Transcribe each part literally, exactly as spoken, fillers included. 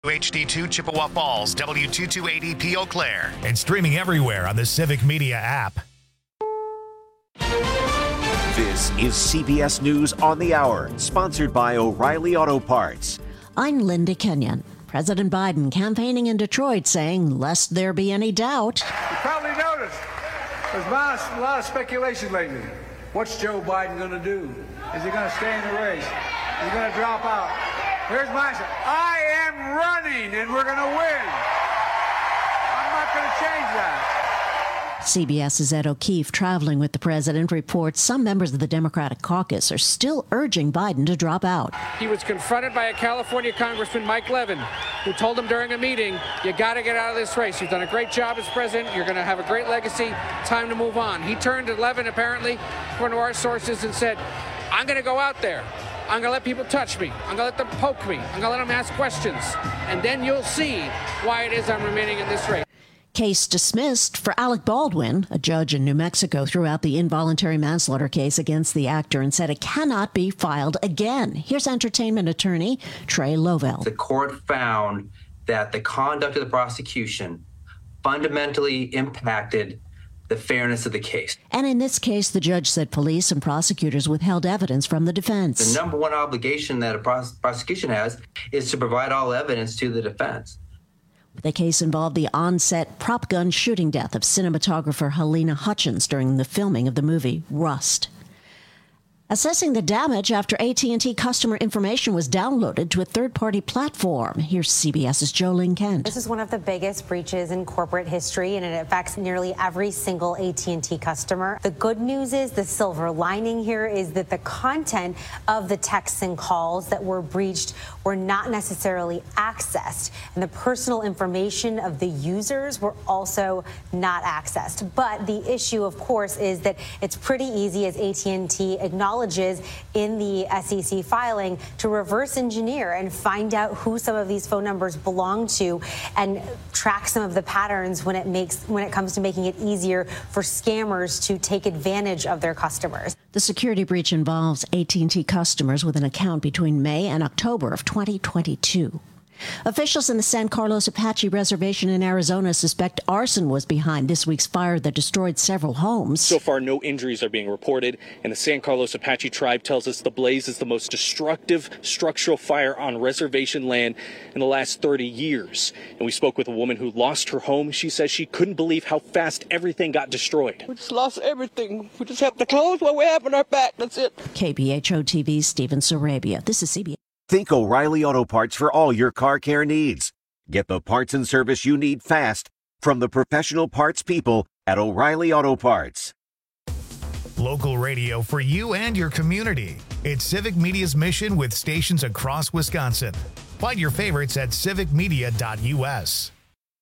H D two Chippewa Falls, W two two eight E P Eau Claire. And streaming everywhere on the Civic Media app. This is C B S News on the Hour, sponsored by O'Reilly Auto Parts. I'm Linda Kenyon. President Biden campaigning in Detroit saying, lest there be any doubt. You probably noticed there's a lot of, a lot of speculation lately. What's Joe Biden going to do? Is he going to stay in the race? Is he going to drop out? Here's my answer. I am running, and we're going to win. I'm not going to change that. CBS's Ed O'Keefe, traveling with the president, reports some members of the Democratic caucus are still urging Biden to drop out. He was confronted by a California Congressman, Mike Levin, who told him during a meeting, you got to get out of this race. You've done a great job as president. You're going to have a great legacy. Time to move on. He turned to Levin, apparently, according to our sources, and said, I'm going to go out there. I'm going to let people touch me. I'm going to let them poke me. I'm going to let them ask questions. And then you'll see why it is I'm remaining in this race. Case dismissed for Alec Baldwin. A judge in New Mexico threw out the involuntary manslaughter case against the actor and said it cannot be filed again. Here's entertainment attorney Trey Lovell. The court found that the conduct of the prosecution fundamentally impacted the fairness of the case. And in this case, the judge said police and prosecutors withheld evidence from the defense. The number one obligation that a pros- prosecution has is to provide all evidence to the defense. The case involved the on-set prop gun shooting death of cinematographer Helena Hutchins during the filming of the movie Rust. Assessing the damage after A T and T customer information was downloaded to a third-party platform. Here's CBS's Jolene Kent. This is one of the biggest breaches in corporate history, and it affects nearly every single A T and T customer. The good news is, the silver lining here is that the content of the texts and calls that were breached were not necessarily accessed, and the personal information of the users were also not accessed. But the issue, of course, is that it's pretty easy, as A T and T acknowledges in the S E C filing, to reverse engineer and find out who some of these phone numbers belong to and track some of the patterns when it makes when it comes to making it easier for scammers to take advantage of their customers. The security breach involves A T and T customers with an account between May and October of twenty twenty-two. Officials in the San Carlos Apache Reservation in Arizona suspect arson was behind this week's fire that destroyed several homes. So far, no injuries are being reported, and the San Carlos Apache tribe tells us the blaze is the most destructive structural fire on reservation land in the last thirty years. And we spoke with a woman who lost her home. She says she couldn't believe how fast everything got destroyed. We just lost everything. We just have the clothes what we have on our back. That's it. K B H O T V's Stephen Sarabia. This is C B S. Think O'Reilly Auto Parts for all your car care needs. Get the parts and service you need fast from the professional parts people at O'Reilly Auto Parts. Local radio for you and your community. It's Civic Media's mission with stations across Wisconsin. Find your favorites at civic media dot U S.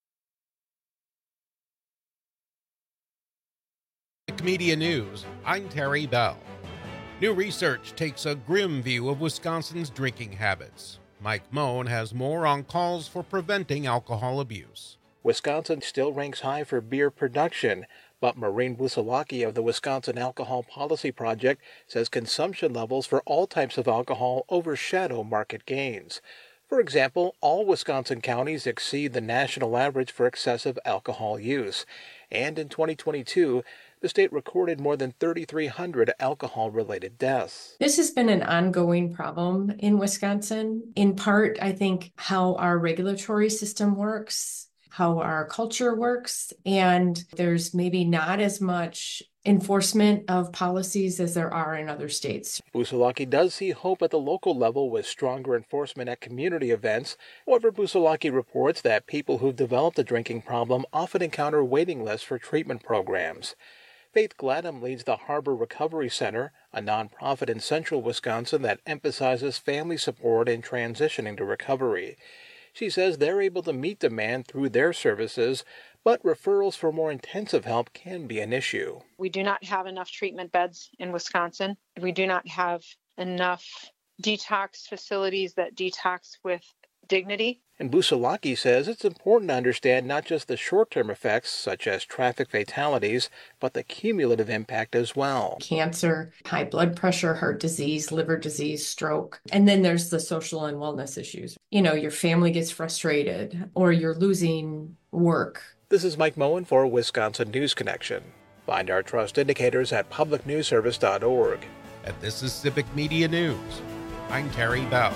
Civic Media News, I'm Terry Bell. New research takes a grim view of Wisconsin's drinking habits. Mike Moen has more on calls for preventing alcohol abuse. Wisconsin still ranks high for beer production, but Maureen Busalaki of the Wisconsin Alcohol Policy Project says consumption levels for all types of alcohol overshadow market gains. For example, all Wisconsin counties exceed the national average for excessive alcohol use. And in twenty twenty-two, the state recorded more than thirty-three hundred alcohol-related deaths. This has been an ongoing problem in Wisconsin. In part, I think how our regulatory system works, how our culture works, and there's maybe not as much enforcement of policies as there are in other states. Busalaki does see hope at the local level with stronger enforcement at community events. However, Busalaki reports that people who've developed a drinking problem often encounter waiting lists for treatment programs. Faith Gladham leads the Harbor Recovery Center, a nonprofit in central Wisconsin that emphasizes family support in transitioning to recovery. She says they're able to meet demand through their services, but referrals for more intensive help can be an issue. We do not have enough treatment beds in Wisconsin. We do not have enough detox facilities that detox with dignity. And Busalaki says it's important to understand not just the short-term effects, such as traffic fatalities, but the cumulative impact as well. Cancer, high blood pressure, heart disease, liver disease, stroke. And then there's the social and wellness issues. You know, your family gets frustrated or you're losing work. This is Mike Moen for Wisconsin News Connection. Find our trust indicators at public news service dot org. And this is Civic Media News. I'm Terry Bell.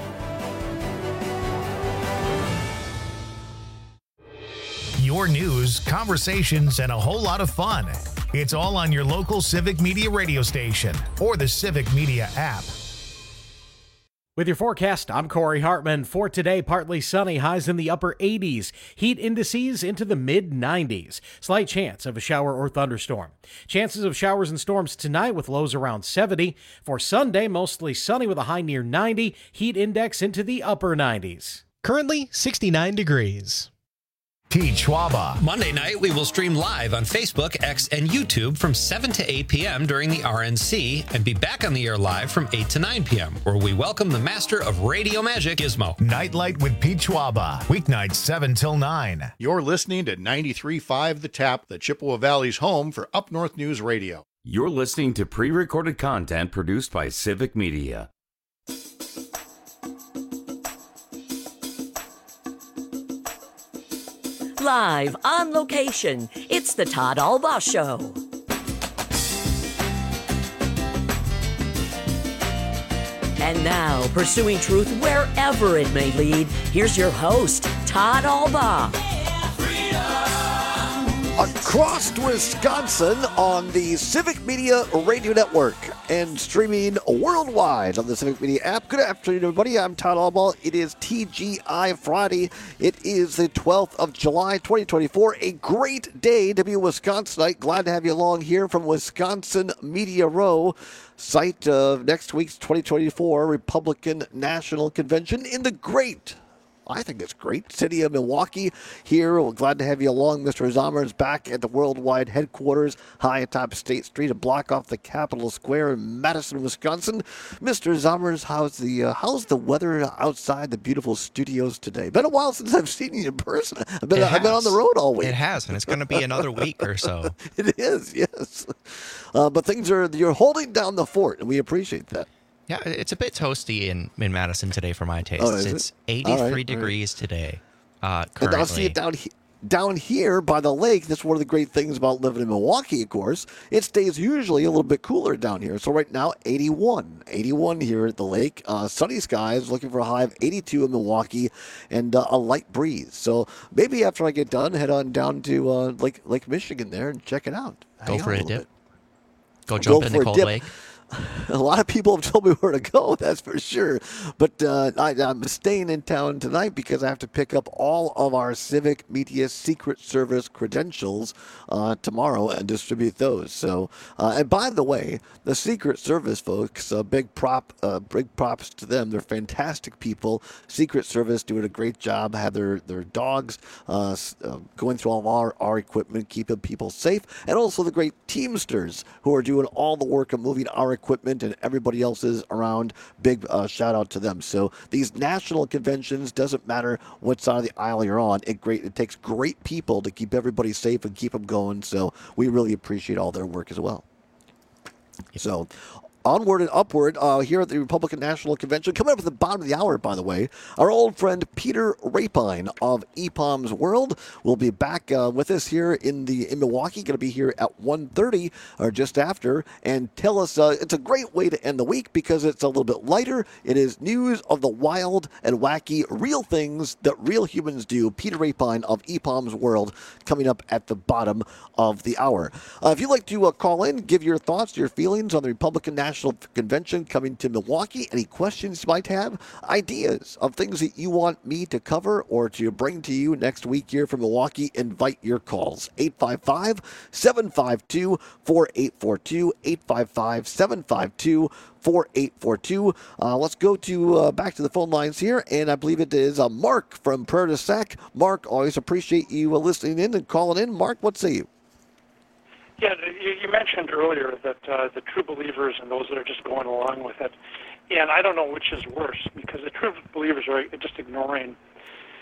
Your news, conversations, and a whole lot of fun. It's all on your local Civic Media radio station or the Civic Media app. With your forecast, I'm Corey Hartman. For today, partly sunny, highs in the upper eighties. Heat indices into the mid nineties. Slight chance of a shower or thunderstorm. Chances of showers and storms tonight with lows around seventy. For Sunday, mostly sunny with a high near ninety. Heat index into the upper nineties. Currently sixty-nine degrees. Pete Schwaba. Monday night, we will stream live on Facebook, X, and YouTube from seven to eight p.m. during the R N C and be back on the air live from eight to nine p.m., where we welcome the master of radio magic, Gizmo. Nightlight with Pete Schwaba. Weeknights seven till nine. You're listening to ninety-three point five The Tap, the Chippewa Valley's home for Up North News Radio. You're listening to pre-recorded content produced by Civic Media. Live on location, it's the Todd Albaugh Show. And now, pursuing truth wherever it may lead, here's your host, Todd Albaugh. Across Wisconsin on the Civic Media Radio Network and streaming worldwide on the Civic Media app. Good afternoon, everybody. I'm Todd Albaugh. It is T G I Friday. It is the twelfth of July, twenty twenty-four. A great day to be a Wisconsinite. Glad to have you along here from Wisconsin Media Row, site of next week's twenty twenty-four Republican National Convention in the great, I think it's great, city of Milwaukee here. We're glad to have you along. Mister Zommers back at the worldwide headquarters, high atop State Street, a block off the Capitol Square in Madison, Wisconsin. Mister Zommers, how's the uh, how's the weather outside the beautiful studios today? Been a while since I've seen you in person. I've been, I've been on the road all week. It has, and it's going to be another week or so. It is, yes. Uh, but things are, you're holding down the fort, and we appreciate that. Yeah, it's a bit toasty in, in Madison today for my taste. Oh, is it's it? eighty-three All right, degrees all right. today. Uh, And currently. I'll see it down here. Down here by the lake, that's one of the great things about living in Milwaukee, of course. It stays usually a little bit cooler down here. So right now, eighty-one. eighty-one here at the lake. Uh, sunny skies, looking for a high of eighty-two in Milwaukee, and uh, a light breeze. So maybe after I get done, head on down to uh, Lake Lake Michigan there and check it out. Go Hang for out a little dip. bit. Go jump Go in for the a cold dip. lake. A lot of people have told me where to go, that's for sure. But uh, I, I'm staying in town tonight because I have to pick up all of our Civic Media Secret Service credentials uh, tomorrow and distribute those. So, uh, and by the way, the Secret Service folks, uh, big prop, uh, big props to them. They're fantastic people. Secret Service doing a great job. Have their their dogs uh, uh, going through all of our, our equipment, keeping people safe, and also the great Teamsters who are doing all the work of moving our equipment and everybody else's around. Big uh, shout out to them. So these national conventions, doesn't matter what side of the aisle you're on, it great it takes great people to keep everybody safe and keep them going. So we really appreciate all their work as well. So onward and upward uh, here at the Republican National Convention. Coming up at the bottom of the hour, by the way, our old friend Peter Rapine of E P O M's World will be back uh, with us here in the in Milwaukee. Going to be here at one thirty or just after, and tell us. Uh, it's a great way to end the week because it's a little bit lighter. It is news of the wild and wacky, real things that real humans do. Peter Rapine of E P O M's World coming up at the bottom of the hour. Uh, if you'd like to uh, call in, give your thoughts, your feelings on the Republican National Convention coming to Milwaukee, any questions you might have, ideas of things that you want me to cover or to bring to you next week here from Milwaukee, invite your calls. eight five five, seven five two, four eight four two, eight five five, seven five two, four eight four two. Uh, let's go to uh, back to the phone lines here, and I believe it is uh, Mark from Prairie du Sac. Mark, always appreciate you uh, listening in and calling in. Mark, what say you? Yeah, you, you mentioned earlier that uh, the true believers and those that are just going along with it, and I don't know which is worse, because the true believers are just ignoring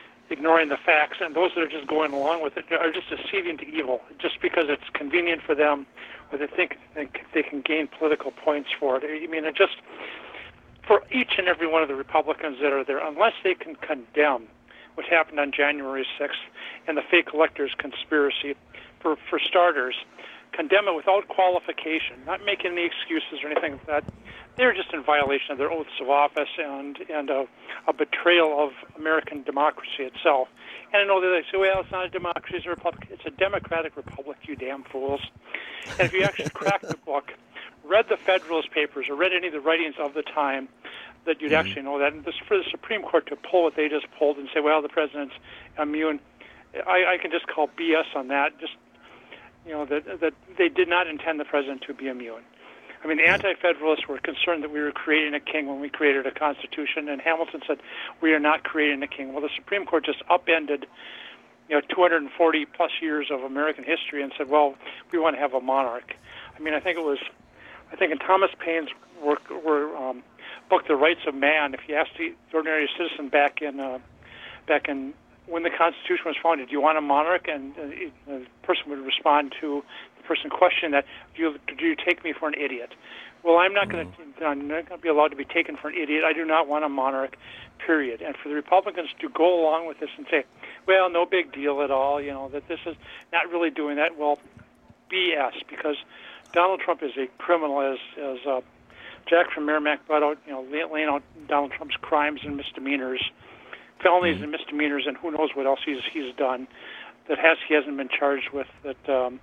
ignoring the facts, and those that are just going along with it are just acceding to evil, just because it's convenient for them, or they think, think they can gain political points for it. I mean, it just, for each and every one of the Republicans that are there, unless they can condemn what happened on January sixth and the fake electors conspiracy, for, for starters, condemn it without qualification, not making any excuses or anything like that. They're just in violation of their oaths of office and and a, a betrayal of American democracy itself. And I know that they say, well, it's not a democracy, it's a republic. It's a democratic republic, you damn fools. And if you actually cracked the book, read the Federalist Papers, or read any of the writings of the time, that you'd mm-hmm. actually know that. And this, for the Supreme Court to pull what they just pulled and say, well, the president's immune, I, I can just call B S on that. Just, you know, that, that they did not intend the president to be immune. I mean, the Anti-Federalists were concerned that we were creating a king when we created a constitution, and Hamilton said we are not creating a king. Well, the Supreme Court just upended, you know, two hundred forty plus years of American history and said, well, we want to have a monarch. I mean, I think it was, I think in Thomas Paine's work, were, um, book, The Rights of Man, if you asked the ordinary citizen back in, uh, back in when the Constitution was founded, do you want a monarch? And uh, the person would respond to the person questioning that, do you, do you take me for an idiot? Well, I'm not going to I'm not going to be allowed to be taken for an idiot. I do not want a monarch, period. And for the Republicans to go along with this and say, well, no big deal at all, you know, that this is not really doing that, well, B S, because Donald Trump is a criminal, as, as uh, Jack from Merrimack brought out, you know, laying out Donald Trump's crimes and misdemeanors, felonies and misdemeanors, and who knows what else he's he's done that has he hasn't been charged with. That um,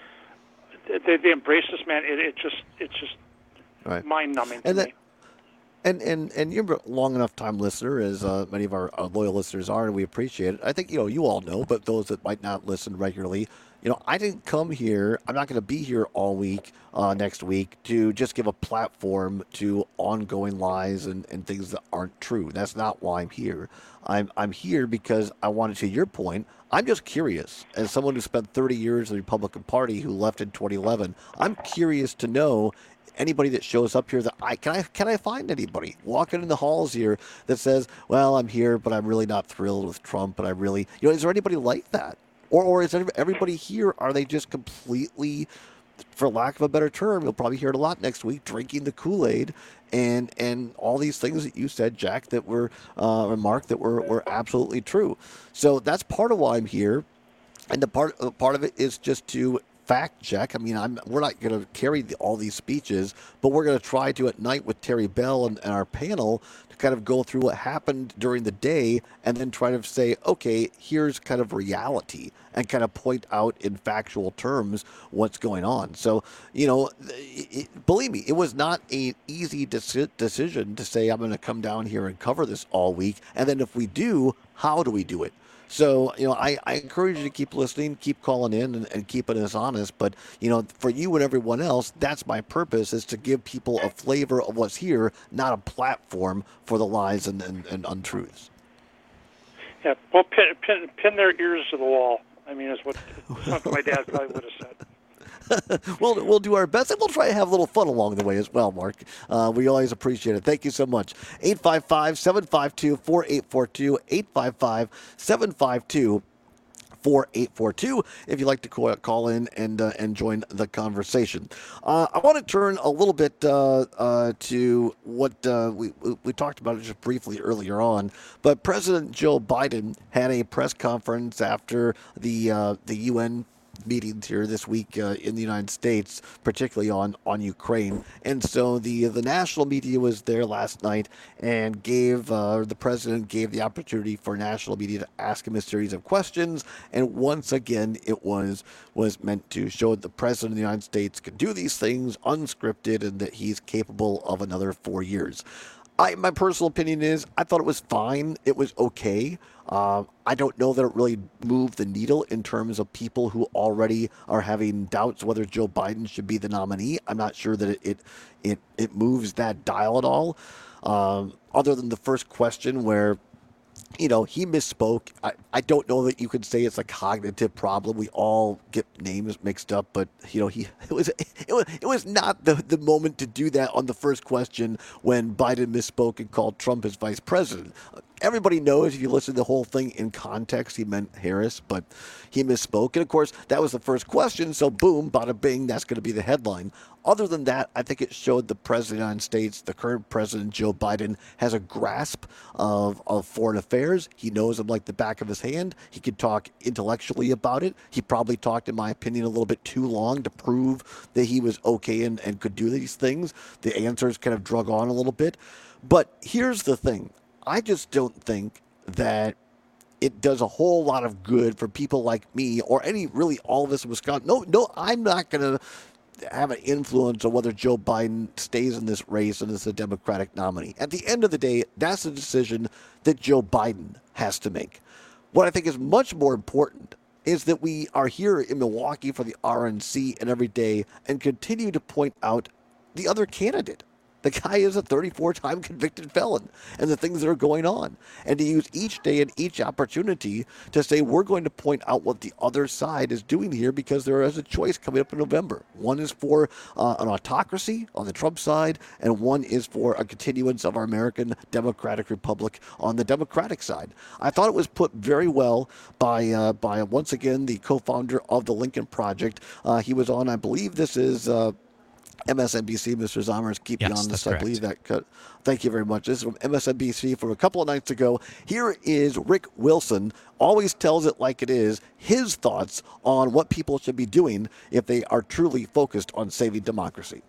they, they embrace this man. It, it just it's just right. mind-numbing to and that, me. And and and you're a long enough time listener, as uh, many of our, our loyal listeners are, and we appreciate it. I think you know you all know, but those that might not listen regularly, you know, I didn't come here. I'm not going to be here all week uh, next week to just give a platform to ongoing lies and, and things that aren't true. That's not why I'm here. I'm I'm here because I wanted, to your point, I'm just curious. As someone who spent thirty years in the Republican Party who left in twenty eleven, I'm curious to know anybody that shows up here that I can I can I find anybody walking in the halls here that says, well, I'm here, but I'm really not thrilled with Trump, but I really, you know, is there anybody like that? Or or is everybody here, are they just completely, for lack of a better term, you'll probably hear it a lot next week, drinking the Kool-Aid and and all these things that you said, Jack, that were, uh, or Mark, that were, were absolutely true. So that's part of why I'm here. And the part, uh, part of it is just to fact check. I mean, I'm, we're not going to carry the, all these speeches, but we're going to try to at night with Terry Bell and, and our panel to kind of go through what happened during the day and then try to say, okay, here's kind of reality and kind of point out in factual terms what's going on. So, you know, it, believe me, it was not an easy deci- decision to say, I'm going to come down here and cover this all week. And then if we do, how do we do it? So, you know, I, I encourage you to keep listening, keep calling in and, and keeping us honest. But, you know, for you and everyone else, that's my purpose, is to give people a flavor of what's here, not a platform for the lies and, and, and untruths. Yeah, well, pin, pin, pin their ears to the wall, I mean, is what something my dad probably would have said. we'll, we'll do our best, and we'll try to have a little fun along the way as well, Mark. Uh, we always appreciate it. Thank you so much. eight five five, seven five two, four eight four two, eight five five, seven five two, four eight four two if you'd like to call, call in and uh, and join the conversation. Uh, I want to turn a little bit uh, uh, to what uh, we, we talked about it just briefly earlier on, but President Joe Biden had a press conference after the uh, the U N meetings here this week uh, in the United States, particularly on, on Ukraine. And so the the national media was there last night and gave, uh, the president gave the opportunity for national media to ask him a series of questions. And once again, it was was meant to show that the president of the United States can do these things unscripted and that he's capable of another four years. I, my personal opinion is I thought it was fine. It was okay. Uh, I don't know that it really moved the needle in terms of people who already are having doubts whether Joe Biden should be the nominee. I'm not sure that it it it, it moves that dial at all. Um, other than the first question where, you know, he misspoke. I, I don't know that you could say it's a cognitive problem. We all get names mixed up, but you know, he it was it was it was not the, the moment to do that on the first question when Biden misspoke and called Trump his vice president. everybody knows if you listen to the whole thing in context, he meant Harris, but he misspoke. And, of course, that was the first question, so boom, bada bing, that's going to be the headline. Other than that, I think it showed the President of the United States, the current President, Joe Biden, has a grasp of, of foreign affairs. He knows them like the back of his hand. He could talk intellectually about it. He probably talked, in my opinion, a little bit too long to prove that he was okay and, and could do these things. The answers kind of drug on a little bit. But here's the thing. I just don't think that it does a whole lot of good for people like me or any, really all of us in Wisconsin. No, no, I'm not going to have an influence on whether Joe Biden stays in this race and is a Democratic nominee. At the end of the day, that's a decision that Joe Biden has to make. What I think is much more important is that we are here in Milwaukee for the R N C and every day and continue to point out the other candidate. The guy is a thirty-four-time convicted felon and the things that are going on. And to use each day and each opportunity to say we're going to point out what the other side is doing here because there is a choice coming up in November. One is for uh, an autocracy on the Trump side, and one is for a continuance of our American Democratic Republic on the Democratic side. I thought it was put very well by, uh, by once again, the co-founder of the Lincoln Project. Uh, he was on, I believe this is... Uh, M S N B C, Mister Zommers, keep me yes, on this. I believe that. Cut. Thank you very much. This is from M S N B C from a couple of nights ago. Here is Rick Wilson, always tells it like it is, his thoughts on what people should be doing if they are truly focused on saving democracy.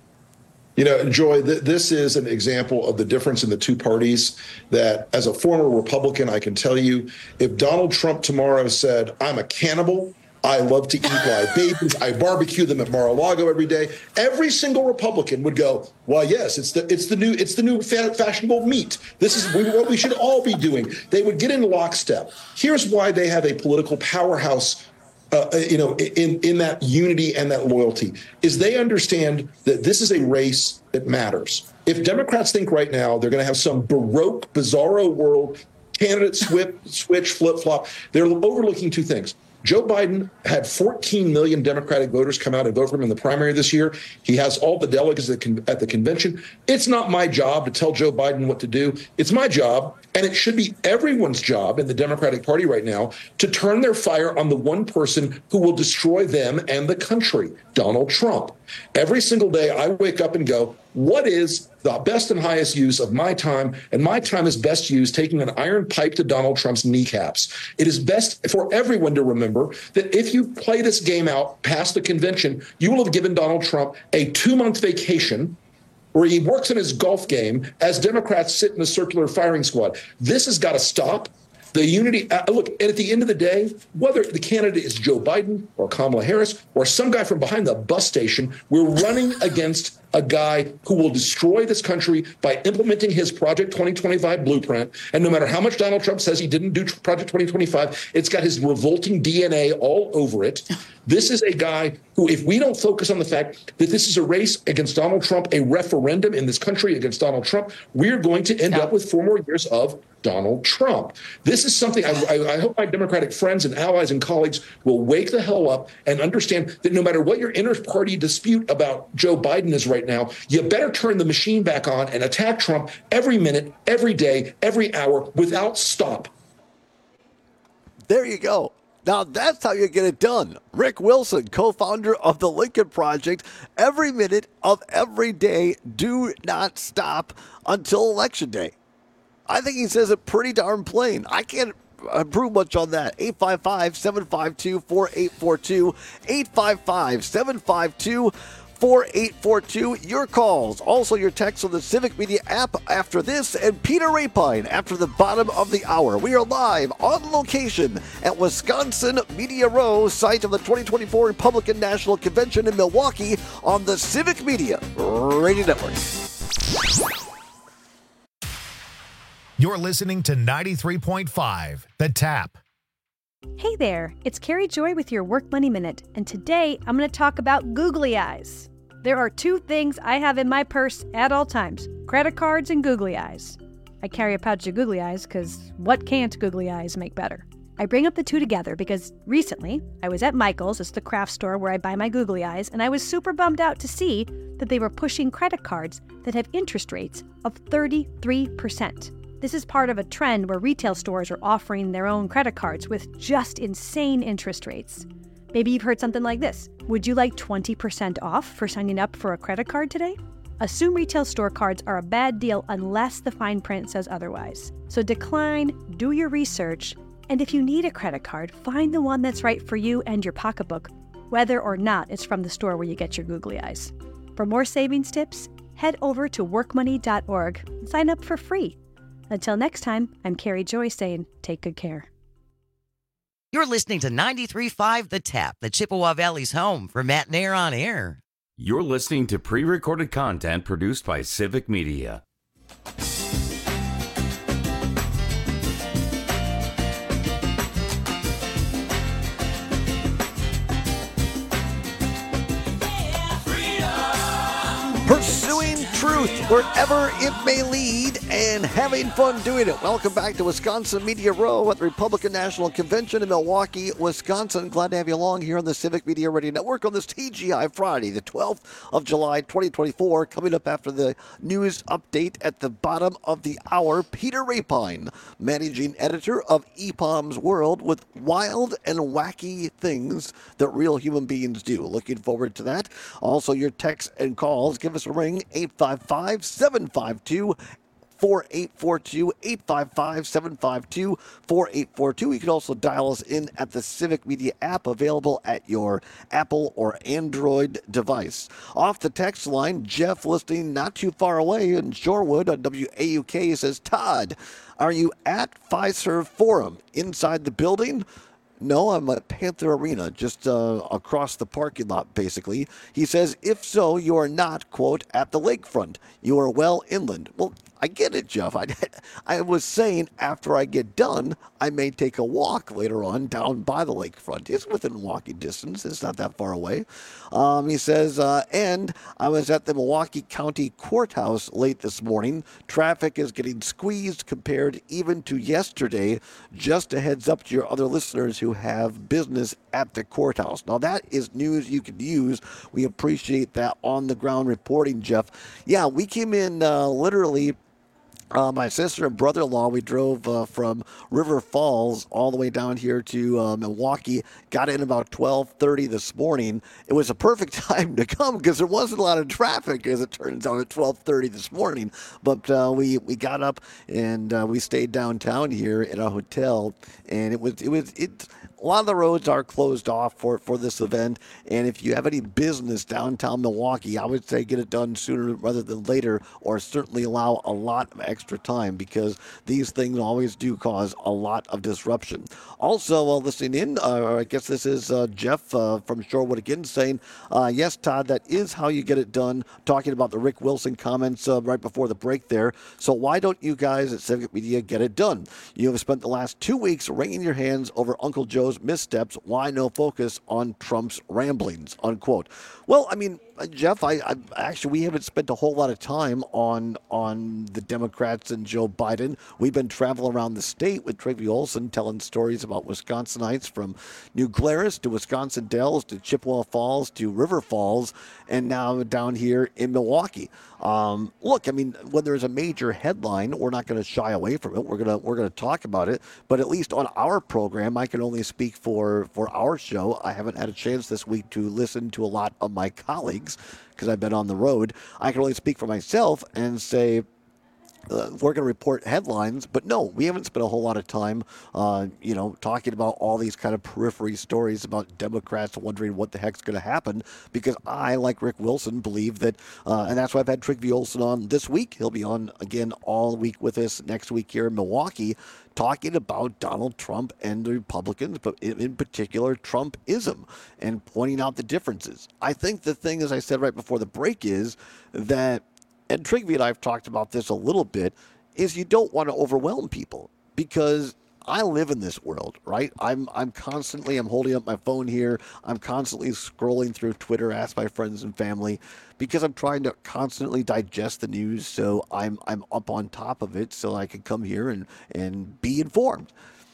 You know, Joy, th- this is an example of the difference in the two parties that, as a former Republican, I can tell you, if Donald Trump tomorrow said, I'm a cannibal, I love to eat live babies, I barbecue them at Mar-a-Lago every day, every single Republican would go, well, yes, it's the it's the new it's the new fa- fashionable meat. This is what we should all be doing. They would get in lockstep. Here's why they have a political powerhouse Uh, you know, in, in that unity and that loyalty, is they understand that this is a race that matters. If Democrats think right now they're going to have some Baroque, bizarro world, candidate swip, switch, flip-flop, they're overlooking two things. Joe Biden had fourteen million Democratic voters come out and vote for him in the primary this year. He has all the delegates at the, con- at the convention. It's not my job to tell Joe Biden what to do. It's my job, and it should be everyone's job in the Democratic Party right now, to turn their fire on the one person who will destroy them and the country, Donald Trump. Every single day I wake up and go, what is the best and highest use of my time? And my time is best used taking an iron pipe to Donald Trump's kneecaps. It is best for everyone to remember that if you play this game out past the convention, you will have given Donald Trump a two-month vacation where he works in his golf game as Democrats sit in the circular firing squad. This has got to stop. The unity, uh, look, and at the end of the day, whether the candidate is Joe Biden or Kamala Harris or some guy from behind the bus station, we're running against a guy who will destroy this country by implementing his Project twenty twenty-five blueprint. And no matter how much Donald Trump says he didn't do Project twenty twenty-five, it's got his revolting D N A all over it. This is a guy who, if we don't focus on the fact that this is a race against Donald Trump, a referendum in this country against Donald Trump, we're going to end up with four more years of Donald Trump. This is something I, I, I hope my Democratic friends and allies and colleagues will wake the hell up and understand that no matter what your inter-party dispute about Joe Biden is right now, you better turn the machine back on and attack Trump every minute, every day, every hour without stop. There you go. Now that's how you get it done. Rick Wilson, co-founder of the Lincoln Project. Every minute of every day, do not stop until Election Day. I think he says it pretty darn plain. I can't improve much on that. eight five five, seven five two, four eight four two. eight five five, seven five two, four eight four two. Your calls, also your texts on the Civic Media app after this, and Peter Rapine after the bottom of the hour. We are live on location at Wisconsin Media Row, site of the twenty twenty-four Republican National Convention in Milwaukee on the Civic Media Radio Network. You're listening to ninety-three point five, The Tap. Hey there, it's Carrie Joy with your Work Money Minute, and today I'm going to talk about googly eyes. There are two things I have in my purse at all times, credit cards and googly eyes. I carry a pouch of googly eyes because what can't googly eyes make better? I bring up the two together because recently I was at Michael's, it's the craft store where I buy my googly eyes, and I was super bummed out to see that they were pushing credit cards that have interest rates of thirty-three percent. This is part of a trend where retail stores are offering their own credit cards with just insane interest rates. Maybe you've heard something like this. Would you like twenty percent off for signing up for a credit card today? Assume retail store cards are a bad deal unless the fine print says otherwise. So decline, do your research, and if you need a credit card, find the one that's right for you and your pocketbook, whether or not it's from the store where you get your googly eyes. For more savings tips, head over to work money dot org and sign up for free. Until next time, I'm Carrie Joy saying, take good care. You're listening to ninety-three point five The Tap, the Chippewa Valley's home for Matt Nair on Air. You're listening to pre-recorded content produced by Civic Media. Pursuing truth wherever it may lead and having fun doing it. Welcome back to Wisconsin Media Row at the Republican National Convention in Milwaukee, Wisconsin. Glad to have you along here on the Civic Media Radio Network on this T G I Friday, the twelfth of July, twenty twenty-four. Coming up after the news update at the bottom of the hour, Peter Rapine, managing editor of E P O M's World, with wild and wacky things that real human beings do. Looking forward to that. Also, your texts and calls. Give us a ring, eight five five, seven five two, four eight four two, eight five five, seven five two, four eight four two. You can also dial us in at the Civic Media app, available at your Apple or Android device. Off the text line, Jeff, listening not too far away in Shorewood on W A U K, says, Todd, are you at Fiserv Forum inside the building? No, I'm at Panther Arena, just uh, across the parking lot, basically. He says, if so, you are not, quote, at the lakefront. You are well inland. Well, I get it, Jeff. I, I was saying after I get done, I may take a walk later on down by the lakefront. It's within walking distance. It's not that far away. Um, he says, uh, and I was at the Milwaukee County Courthouse late this morning. Traffic is getting squeezed compared even to yesterday. Just a heads up to your other listeners who have business at the courthouse. Now, that is news you can use. We appreciate that on-the-ground reporting, Jeff. Yeah, we came in uh, literally... Uh, my sister and brother-in-law, we drove uh, from River Falls all the way down here to uh, Milwaukee, got in about twelve thirty this morning. It was a perfect time to come because there wasn't a lot of traffic, as it turns out, at twelve thirty this morning. But uh, we, we got up and uh, we stayed downtown here in a hotel, and it was, it was, it, a lot of the roads are closed off for, for this event, and if you have any business downtown Milwaukee, I would say get it done sooner rather than later, or certainly allow a lot of extra time, because these things always do cause a lot of disruption. Also, uh, listening in, uh, I guess this is uh, Jeff uh, from Shorewood again saying, uh, yes, Todd, that is how you get it done, talking about the Rick Wilson comments uh, right before the break there. So why don't you guys at Civic Media get it done? You have spent the last two weeks wringing your hands over Uncle Joe's missteps. Why no focus on Trump's ramblings, unquote. Well, I mean, Jeff, I, I actually, we haven't spent a whole lot of time on on the Democrats and Joe Biden. We've been traveling around the state with Trygve Olson, telling stories about Wisconsinites from New Glarus to Wisconsin Dells to Chippewa Falls to River Falls, and now down here in Milwaukee. Um, look, I mean, when there's a major headline, we're not going to shy away from it. We're gonna we're gonna talk about it. But at least on our program, I can only speak for for our show. I haven't had a chance this week to listen to a lot of my colleagues because I've been on the road. I can only speak for myself and say, Uh, we're going to report headlines, but no, we haven't spent a whole lot of time, uh, you know, talking about all these kind of periphery stories about Democrats wondering what the heck's going to happen, because I, like Rick Wilson, believe that, uh, and that's why I've had Trygve Olson on this week. He'll be on again all week with us next week here in Milwaukee, talking about Donald Trump and the Republicans, but in particular Trumpism, and pointing out the differences. I think the thing, as I said right before the break, is that, and Trygve and I have talked about this a little bit, is you don't want to overwhelm people, because I live in this world, right? I'm I'm constantly, I'm holding up my phone here. I'm constantly scrolling through Twitter, ask my friends and family, because I'm trying to constantly digest the news, so I'm I'm up on top of it, so I can come here and, and be informed.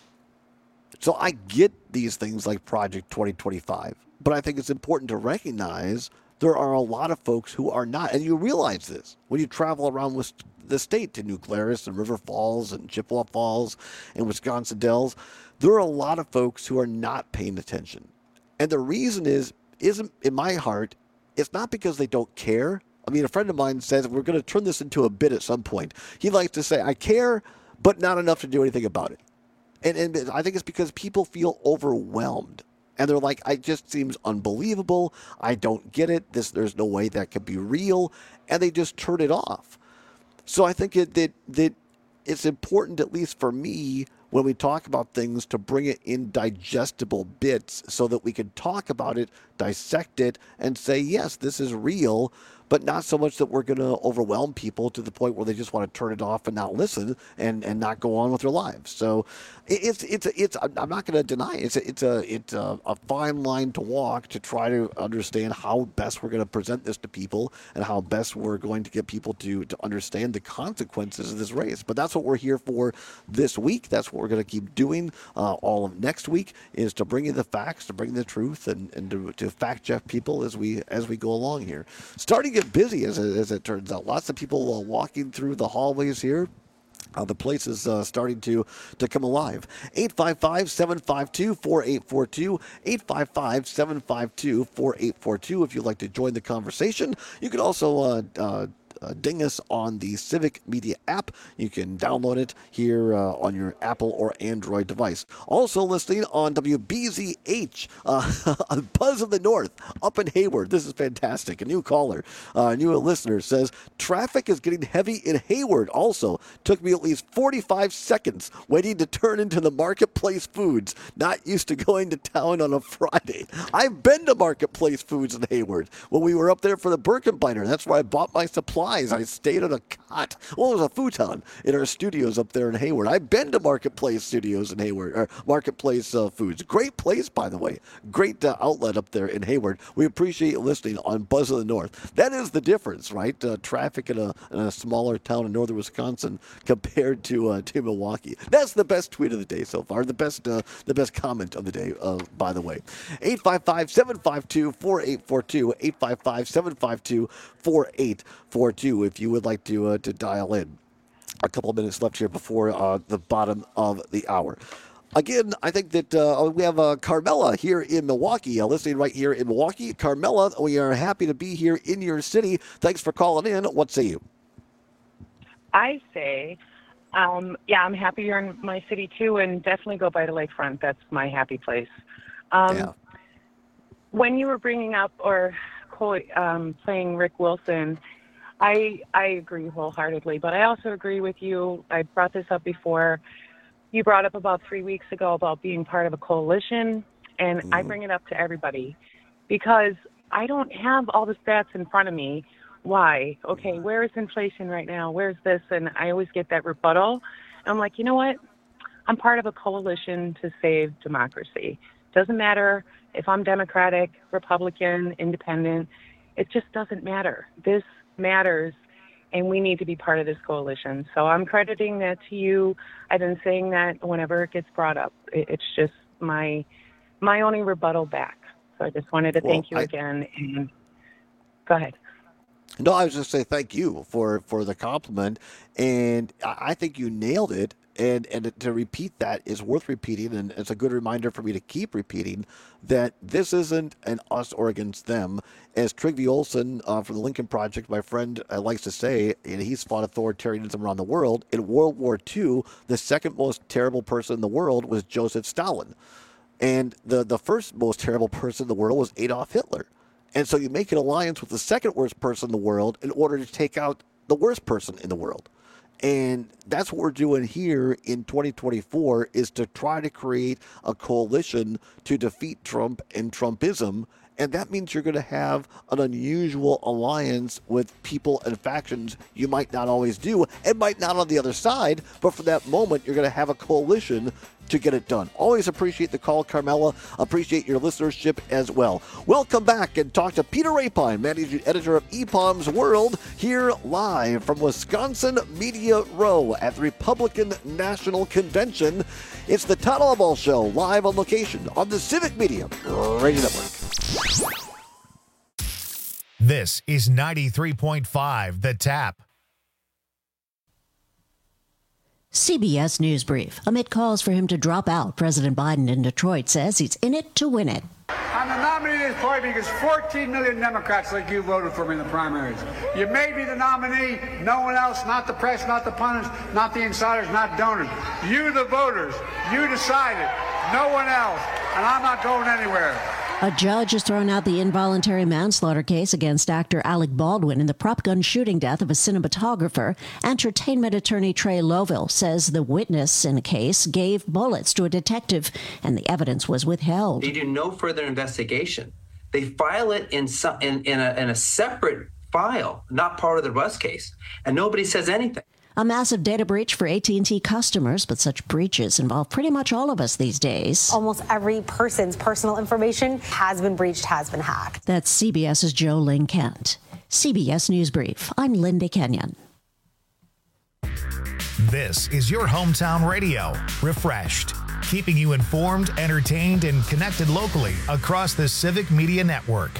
So I get these things like Project twenty twenty-five, but I think it's important to recognize there are a lot of folks who are not. And you realize this when you travel around with the state to New Glarus and River Falls and Chippewa Falls and Wisconsin Dells. There are a lot of folks who are not paying attention. And the reason is, isn't in my heart, it's not because they don't care. I mean, a friend of mine says, we're going to turn this into a bit at some point. He likes to say, I care, but not enough to do anything about it. And, and I think it's because people feel overwhelmed. And they're like, it just seems unbelievable. I don't get it. This, there's no way that could be real. And they just turn it off. So I think it, that, that it's important, at least for me, when we talk about things, to bring it in digestible bits so that we can talk about it, dissect it, and say, yes, this is real, but not so much that we're going to overwhelm people to the point where they just want to turn it off and not listen and, and not go on with their lives. So it's it's it's I'm not going to deny it. It's a, it's a it's a, a fine line to walk to try to understand how best we're going to present this to people and how best we're going to get people to to understand the consequences of this race. But that's what we're here for this week. That's what we're going to keep doing uh, all of next week, is to bring you the facts, to bring the truth, and, and to, to fact check people as we as we go along here. Starting to get busy as it, as it turns out. Lots of people uh, walking through the hallways here. Uh, the place is uh, starting to, to come alive. eight five five, seven five two, four eight four two, eight five five, seven five two, four eight four two if you'd like to join the conversation. You can also uh, uh, Uh, ding us on the Civic Media app. You can download it here uh, on your Apple or Android device. Also listening on W B Z H, uh, Buzz of the North, up in Hayward. This is fantastic. A new caller, uh, a new listener says, traffic is getting heavy in Hayward. Also, took me at least forty-five seconds waiting to turn into the Marketplace Foods. Not used to going to town on a Friday. I've been to Marketplace Foods in Hayward when we were up there for the Birkenbeiner. That's where I bought my supplies. I stayed on a cot. Well, it was a futon in our studios up there in Hayward. I've been to Marketplace Studios in Hayward, or Marketplace uh, Foods. Great place, by the way. Great uh, outlet up there in Hayward. We appreciate you listening on Buzz of the North. That is the difference, right? Uh, traffic in a, in a smaller town in northern Wisconsin compared to uh, to Milwaukee. That's the best tweet of the day so far. The best uh, the best comment of the day, uh, by the way. eight five five, seven five two, four eight four two, eight five five, seven five two, four eight four two if you would like to uh, to dial in. A couple of minutes left here before uh, the bottom of the hour. Again, I think that uh, we have uh, Carmela here in Milwaukee, uh, listening right here in Milwaukee. Carmela, we are happy to be here in your city. Thanks for calling in. What say you? I say, um, yeah, I'm happy you're in my city too, and definitely go by the lakefront. That's my happy place. Um, yeah. When you were bringing up or um, playing Rick Wilson, I I agree wholeheartedly, but I also agree with you. I brought this up before. You brought up about three weeks ago about being part of a coalition, and mm. I bring it up to everybody because I don't have all the stats in front of me. Why? Okay, where is inflation right now? Where's this? And I always get that rebuttal. And I'm like, you know what? I'm part of a coalition to save democracy. Doesn't matter if I'm Democratic, Republican, Independent. It just doesn't matter. This matters, and we need to be part of this coalition. So I'm crediting that to you. I've been saying that whenever it gets brought up. It's just my my only rebuttal back. So I just wanted to well, thank you I, again. And go ahead. No, I was just saying thank you for, for the compliment, and I think you nailed it. And and to repeat that is worth repeating, and it's a good reminder for me to keep repeating that this isn't an us or against them. As Trygve Olsen uh, from the Lincoln Project, my friend, uh, likes to say, and he's fought authoritarianism around the world. In World War Two, the second most terrible person in the world was Joseph Stalin. And the, the first most terrible person in the world was Adolf Hitler. And so you make an alliance with the second worst person in the world in order to take out the worst person in the world. And that's what we're doing here in twenty twenty-four, is to try to create a coalition to defeat Trump and Trumpism. And that means you're going to have an unusual alliance with people and factions you might not always do, and might not on the other side. But for that moment, you're going to have a coalition to get it done. Always appreciate the call, Carmela. Appreciate your listenership as well. We'll come back and talk to Peter Rapine, managing editor of E P O M's World, here live from Wisconsin Media Row at the Republican National Convention. It's the Todd Albaugh Show, live on location on the Civic Media Radio Network. This is ninety-three point five The Tap. C B S News Brief. Amid calls for him to drop out, President Biden in Detroit says he's in it to win it. I'm the nominee of this party because fourteen million Democrats like you voted for me in the primaries. You may be the nominee, no one else, not the press, not the pundits, not the insiders, not donors. You, the voters, you decided, no one else, and I'm not going anywhere. A judge has thrown out the involuntary manslaughter case against actor Alec Baldwin in the prop gun shooting death of a cinematographer. Entertainment attorney Trey Lovell says the witness in the case gave bullets to a detective and the evidence was withheld. They do no further investigation. They file it in, some, in, in, a, in a separate file, not part of the Rust case, and nobody says anything. A massive data breach for A T and T customers, but such breaches involve pretty much all of us these days. Almost every person's personal information has been breached, has been hacked. That's CBS's Jo Ling Kent. C B S News Brief. I'm Linda Kenyon. This is your hometown radio, refreshed, keeping you informed, entertained, and connected locally across the Civic Media Network.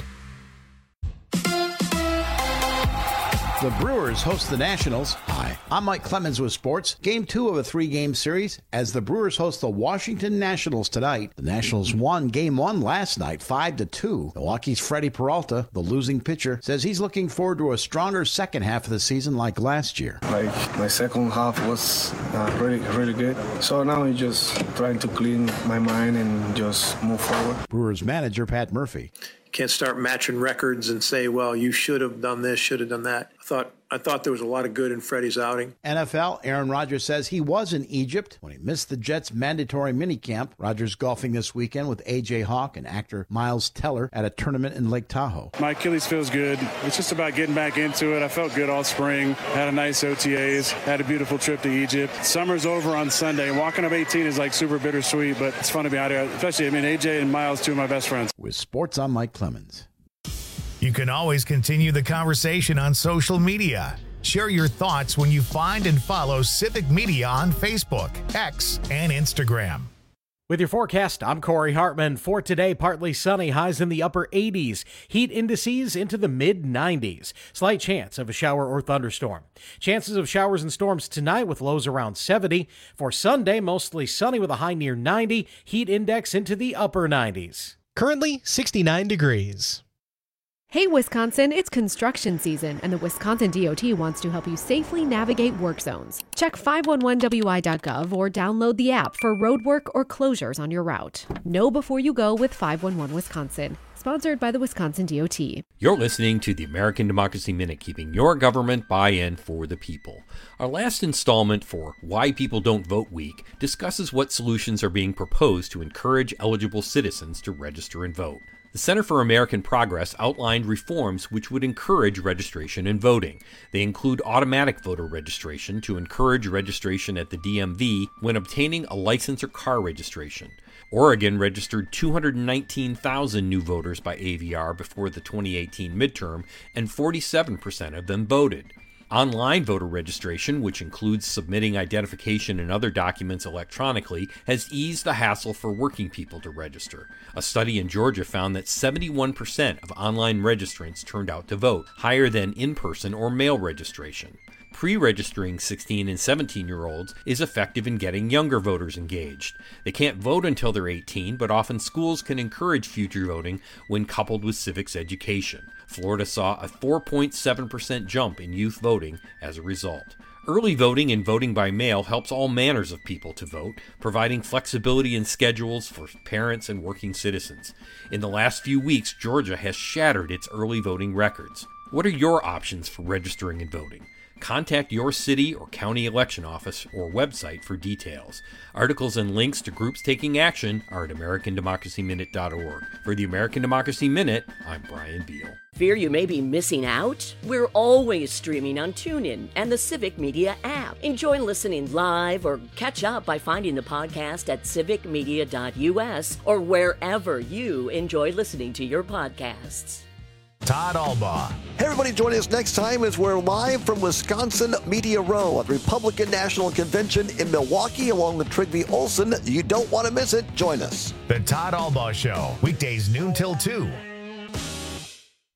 The Brewers host the Nationals. Hi, I'm Mike Clemens with sports. Game two of a three-game series as the Brewers host the Washington Nationals tonight. The Nationals won game one last night, five to two. Milwaukee's Freddie Peralta, the losing pitcher, says he's looking forward to a stronger second half of the season like last year. Like my second half was uh, really, really good. So now I'm just trying to clean my mind and just move forward. Brewers manager Pat Murphy. Can't start matching records and say, well, you should have done this, should have done that. I thought I thought there was a lot of good in Freddie's outing. N F L, Aaron Rodgers says he was in Egypt when he missed the Jets' mandatory minicamp. Rodgers golfing this weekend with A J Hawk and actor Miles Teller at a tournament in Lake Tahoe. My Achilles feels good. It's just about getting back into it. I felt good all spring. Had a nice O T As. Had a beautiful trip to Egypt. Summer's over on Sunday. Walking up eighteen is like super bittersweet, but it's fun to be out here. Especially, I mean, A J and Miles, two of my best friends. With sports, I'm Mike Clemens. You can always continue the conversation on social media. Share your thoughts when you find and follow Civic Media on Facebook, X, and Instagram. With your forecast, I'm Corey Hartman. For today, partly sunny, highs in the upper eighties. Heat indices into the mid nineties. Slight chance of a shower or thunderstorm. Chances of showers and storms tonight with lows around seventy. For Sunday, mostly sunny with a high near ninety. Heat index into the upper nineties. Currently sixty-nine degrees. Hey, Wisconsin, it's construction season, and the Wisconsin D O T wants to help you safely navigate work zones. Check five one one W I dot gov or download the app for road work or closures on your route. Know before you go with five one one Wisconsin. Sponsored by the Wisconsin D O T. You're listening to the American Democracy Minute, keeping your government buy-in for the people. Our last installment for Why People Don't Vote Week discusses what solutions are being proposed to encourage eligible citizens to register and vote. The Center for American Progress outlined reforms which would encourage registration and voting. They include automatic voter registration to encourage registration at the D M V when obtaining a license or car registration. Oregon registered two hundred nineteen thousand new voters by A V R before the twenty eighteen midterm, and forty-seven percent of them voted. Online voter registration, which includes submitting identification and other documents electronically, has eased the hassle for working people to register. A study in Georgia found that seventy-one percent of online registrants turned out to vote, higher than in-person or mail registration. Pre-registering sixteen and seventeen-year-olds is effective in getting younger voters engaged. They can't vote until they're eighteen, but often schools can encourage future voting when coupled with civics education. Florida saw a four point seven percent jump in youth voting as a result. Early voting and voting by mail helps all manners of people to vote, providing flexibility in schedules for parents and working citizens. In the last few weeks, Georgia has shattered its early voting records. What are your options for registering and voting? Contact your city or county election office or website for details. Articles and links to groups taking action are at American Democracy Minute dot org. For the American Democracy Minute, I'm Brian Beal. Fear you may be missing out? We're always streaming on TuneIn and the Civic Media app. Enjoy listening live or catch up by finding the podcast at civic media dot U S or wherever you enjoy listening to your podcasts. Todd Albaugh. Hey, everybody, join us next time as we're live from Wisconsin Media Row at the Republican National Convention in Milwaukee along with Trygve Olsen. You don't want to miss it. Join us. The Todd Albaugh Show, weekdays noon till two.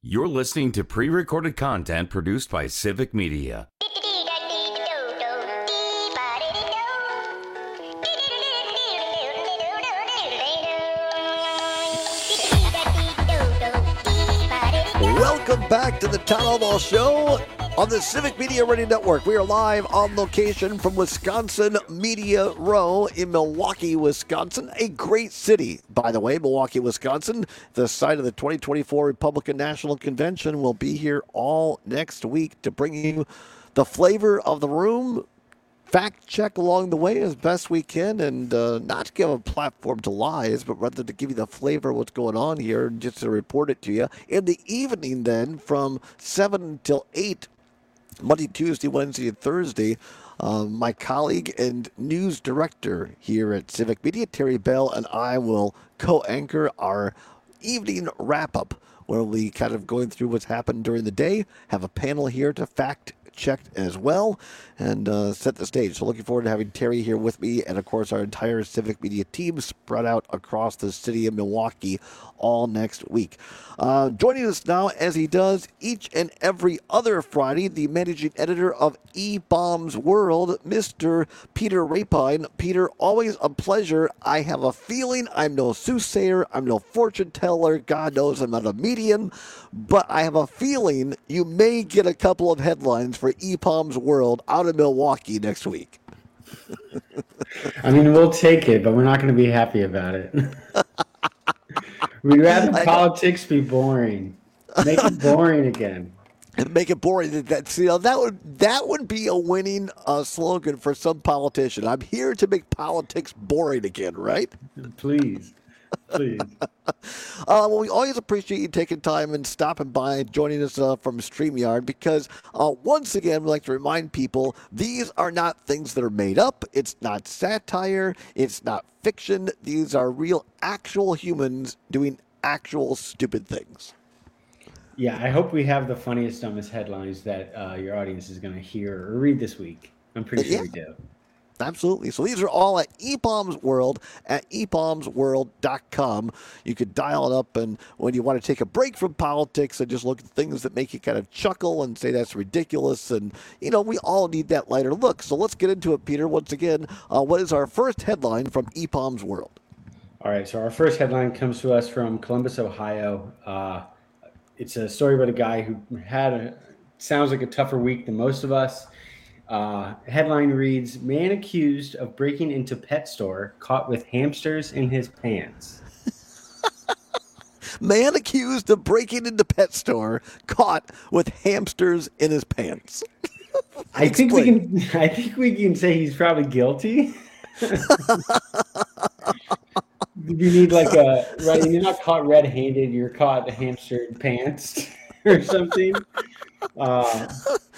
You're listening to pre-recorded content produced by Civic Media. Welcome back to the Town Hall Ball Show on the Civic Media Radio Network. We are live on location from Wisconsin Media Row in Milwaukee, Wisconsin. A great city, by the way, Milwaukee, Wisconsin. The site of the twenty twenty-four Republican National Convention. Will be here all next week to bring you the flavor of the room, fact check along the way as best we can, and uh, not to give a platform to lies, but rather to give you the flavor of what's going on here and just to report it to you. In the evening then, from seven until eight, Monday, Tuesday, Wednesday, and Thursday, uh, my colleague and news director here at Civic Media, Terry Bell, and I will co-anchor our evening wrap-up, where we kind of going through what's happened during the day, have a panel here to fact checked as well, and uh, set the stage. So looking forward to having Terry here with me, and of course our entire Civic Media team spread out across the city of Milwaukee all next week. Uh, joining us now, as he does each and every other Friday, the managing editor of E-Bombs World, Mister Peter Rapine. Peter, always a pleasure. I have a feeling I'm no soothsayer, I'm no fortune teller, God knows I'm not a medium, but I have a feeling you may get a couple of headlines for E-Bombs World out of Milwaukee next week. I mean, we'll take it, but we're not going to be happy about it. We'd rather politics be boring. Make it boring again. Make it boring. That's, you know, that would that would be a winning uh, slogan for some politician. I'm here to make politics boring again, right? Please. Please. uh, well, we always appreciate you taking time and stopping by and joining us uh, from StreamYard, because uh, once again, we like to remind people these are not things that are made up. It's not satire. It's not fiction. These are real, actual humans doing actual stupid things. Yeah, I hope we have the funniest, dumbest headlines that uh, your audience is going to hear or read this week. I'm pretty sure yeah. we do. Absolutely. So these are all at E-Bombs World at e bombs world dot com. You could dial it up, and when you want to take a break from politics and just look at things that make you kind of chuckle and say that's ridiculous, and, you know, we all need that lighter look. So let's get into it, Peter. Once again, uh, what is our first headline from E-Bombs World? All right, so our first headline comes to us from Columbus, Ohio. Uh, it's a story about a guy who had a, sounds like a tougher week than most of us. Uh, headline reads, man accused of breaking into pet store caught with hamsters in his pants. Man accused of breaking into pet store caught with hamsters in his pants. I think we can I think we can say he's probably guilty. You need like a right, you're not caught red-handed, you're caught hamstered pants or something. Uh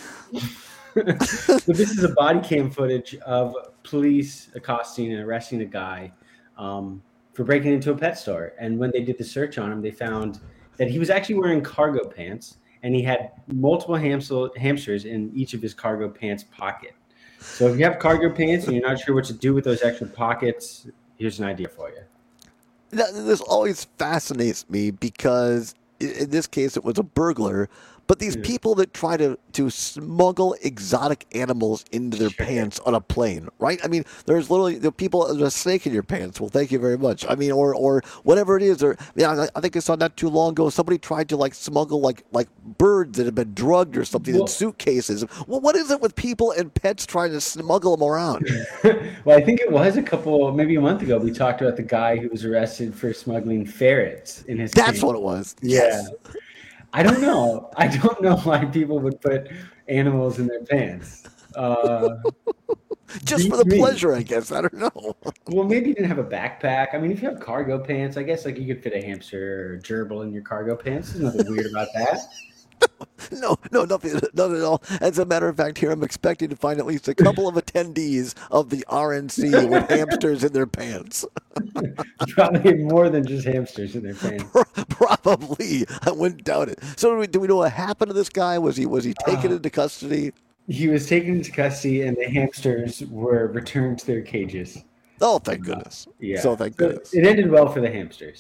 So this is a body cam footage of police accosting and arresting a guy um, for breaking into a pet store. And when they did the search on him, they found that he was actually wearing cargo pants, and he had multiple hamster, hamsters in each of his cargo pants pocket. So if you have cargo pants and you're not sure what to do with those extra pockets, here's an idea for you. This always fascinates me because in this case it was a burglar. But these people that try to, to smuggle exotic animals into their pants on a plane, right? I mean, there's literally the people, there's a snake in your pants. Well, thank you very much. I mean, or or whatever it is. Or yeah, I think I saw not too long ago somebody tried to like smuggle like like birds that had been drugged or something well, in suitcases. Well, what is it with people and pets trying to smuggle them around? Well, I think it was a couple, maybe a month ago, we talked about the guy who was arrested for smuggling ferrets in his. That's pants. what it was. Yeah. Yes. I don't know. I don't know why people would put animals in their pants. Uh, Just for the me. pleasure, I guess. I don't know. Well, maybe you didn't have a backpack. I mean, if you have cargo pants, I guess like you could fit a hamster or a gerbil in your cargo pants. There's nothing weird about that. No, no, nothing, nothing at all. As a matter of fact, here I'm expecting to find at least a couple of attendees of the R N C with hamsters in their pants. Probably more than just hamsters in their pants. Probably, I wouldn't doubt it. So, do we, do we know what happened to this guy? Was he was he taken uh, into custody? He was taken into custody, and the hamsters were returned to their cages. Oh, thank goodness! Uh, yeah. So thank goodness. So it ended well for the hamsters.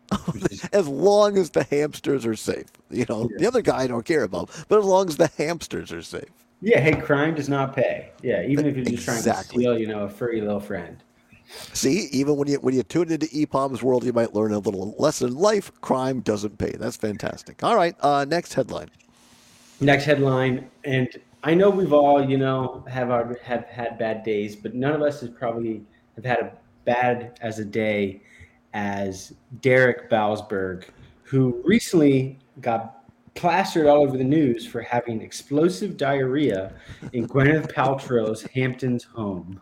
As long as the hamsters are safe. You know, yeah. The other guy I don't care about, but as long as the hamsters are safe. Yeah, hey, crime does not pay. Yeah, even if you're just exactly. trying to steal, you know, a furry little friend. See, even when you when you tune into E P O M's world, you might learn a little lesson in life. Crime doesn't pay. That's fantastic. All right, uh, next headline. Next headline, and I know we've all, you know, have our have had bad days, but none of us has probably have had a bad as a day as Derek Balsberg, who recently got plastered all over the news for having explosive diarrhea in Gwyneth Paltrow's Hamptons home.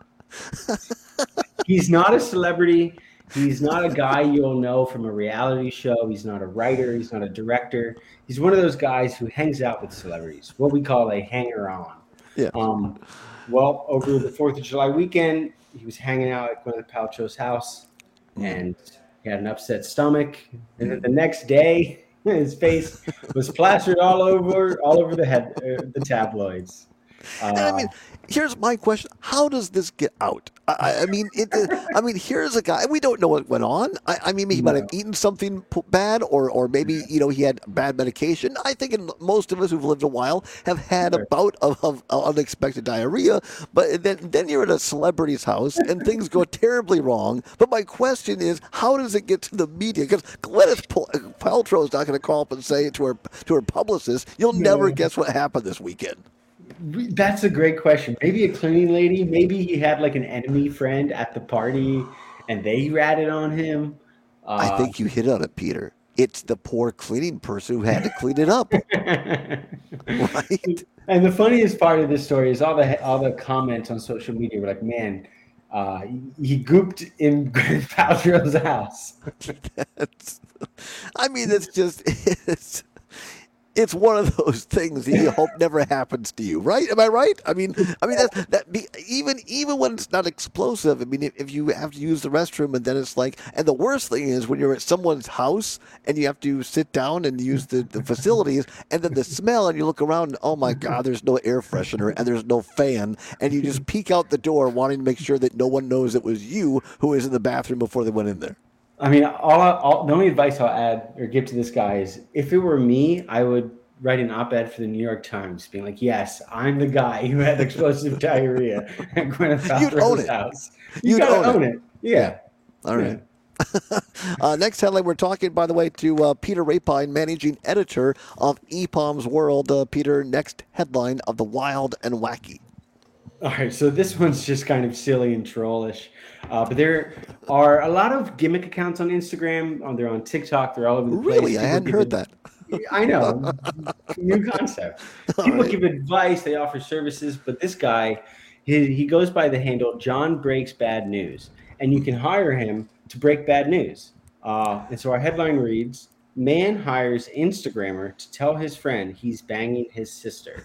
He's not a celebrity. He's not a guy you'll know from a reality show. He's not a writer. He's not a director. He's one of those guys who hangs out with celebrities, what we call a hanger-on. Yeah. Um, well, over the fourth of July weekend, he was hanging out at Gwyneth Paltrow's house, and he had an upset stomach. And then the next day, his face was plastered all over, all over the head, uh, the tabloids. Uh, and I mean, here's my question: how does this get out? I, I mean, it, I mean, here's a guy. We don't know what went on. I, I mean, he might have eaten something bad, or, or maybe you know he had bad medication. I think in most of us who've lived a while have had a bout of, of unexpected diarrhea. But then, then you're at a celebrity's house and things go terribly wrong. But my question is, how does it get to the media? Because Gwyneth Paltrow is not going to call up and say to her to her publicist, "You'll never guess what happened this weekend." That's a great question. Maybe a cleaning lady. Maybe he had like an enemy friend at the party and they ratted on him. Uh, I think you hit on it, Peter. It's the poor cleaning person who had to clean it up. Right? And the funniest part of this story is all the all the comments on social media were like, man, uh, he gooped in Gwyneth Paltrow's house. That's, I mean, it's just... It's, It's one of those things that you hope never happens to you, right? Am I right? I mean, I mean that that be, even even when it's not explosive. I mean, if, if you have to use the restroom and then it's like, and the worst thing is when you're at someone's house and you have to sit down and use the, the facilities, and then the smell, and you look around and oh my God, there's no air freshener and there's no fan, and you just peek out the door wanting to make sure that no one knows it was you who was in the bathroom before they went in there. I mean, all, all the only advice I'll add or give to this guy is, if it were me, I would write an op-ed for the New York Times, being like, "Yes, I'm the guy who had explosive diarrhea at Gwyneth Paltrow's house." You You'd gotta own own it. it. Yeah. yeah. All right. Yeah. uh, next headline, we're talking, by the way, to uh, Peter Rapine, managing editor of E P O M's World. Uh, Peter, next headline of the wild and wacky. All right, so this one's just kind of silly and trollish. Uh, but there are a lot of gimmick accounts on Instagram. On they're on TikTok. They're all over the place. Really? I hadn't heard that. I know. New concept. People right. give advice. They offer services. But this guy, he, he goes by the handle John Breaks Bad News. And you can hire him to break bad news. Uh, and so our headline reads, "Man hires Instagrammer to tell his friend he's banging his sister."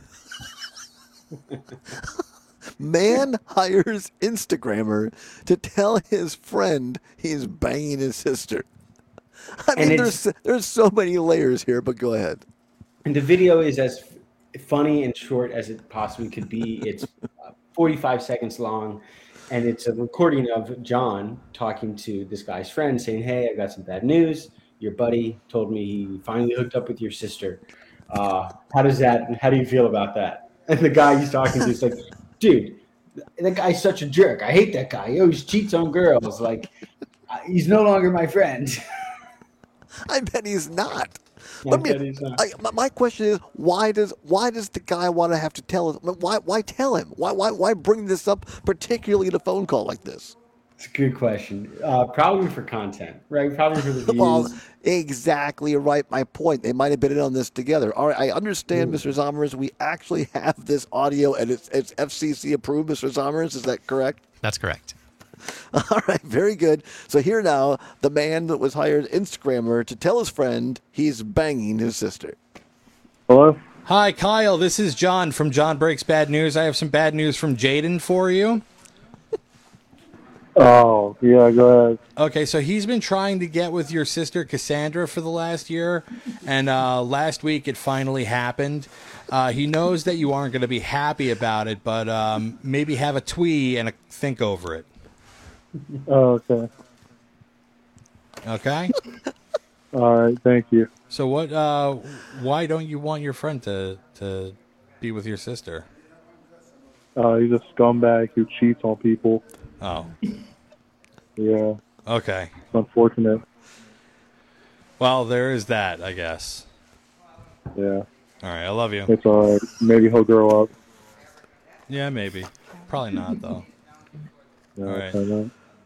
Man hires Instagrammer to tell his friend he's banging his sister. I mean, there's there's so many layers here, but go ahead. And the video is as funny and short as it possibly could be. It's uh, forty-five seconds long, and it's a recording of John talking to this guy's friend, saying, "Hey, I got some bad news. Your buddy told me he finally hooked up with your sister. Uh, how does that? How do you feel about that?" And the guy he's talking to is like, "Dude, that guy's such a jerk. I hate that guy. He always cheats on girls. Like, he's no longer my friend." I bet he's not. I I mean, bet he's not. I, my, my question is, why does why does the guy want to have to tell him? Why why tell him? Why why why bring this up, particularly in a phone call like this? It's a good question. Uh, probably for content, right? Probably for the views. Well, exactly right. My point. They might have been in on this together. All right, I understand, Ooh. Mister Zommers. We actually have this audio, and it's it's F C C approved, Mister Zommers. Is that correct? That's correct. All right, very good. So here now, the man that was hired Instagrammer to tell his friend he's banging his sister. Hello? Hi, Kyle. This is John from John Breaks Bad News. I have some bad news from Jaden for you. Oh, yeah, go ahead. Okay, so he's been trying to get with your sister Cassandra for the last year, and uh, last week it finally happened. Uh, he knows that you aren't going to be happy about it, but um, maybe have a twee and a think over it. Oh, okay. Okay? All right, thank you. So what? Uh, why don't you want your friend to to be with your sister? Uh, he's a scumbag who cheats on people. Oh. Yeah. Okay. It's unfortunate. Well, there is that, I guess. Yeah. All right, I love you. It's all right. Maybe he'll grow up. Yeah, maybe. Probably not, though. Yeah, All right. I know.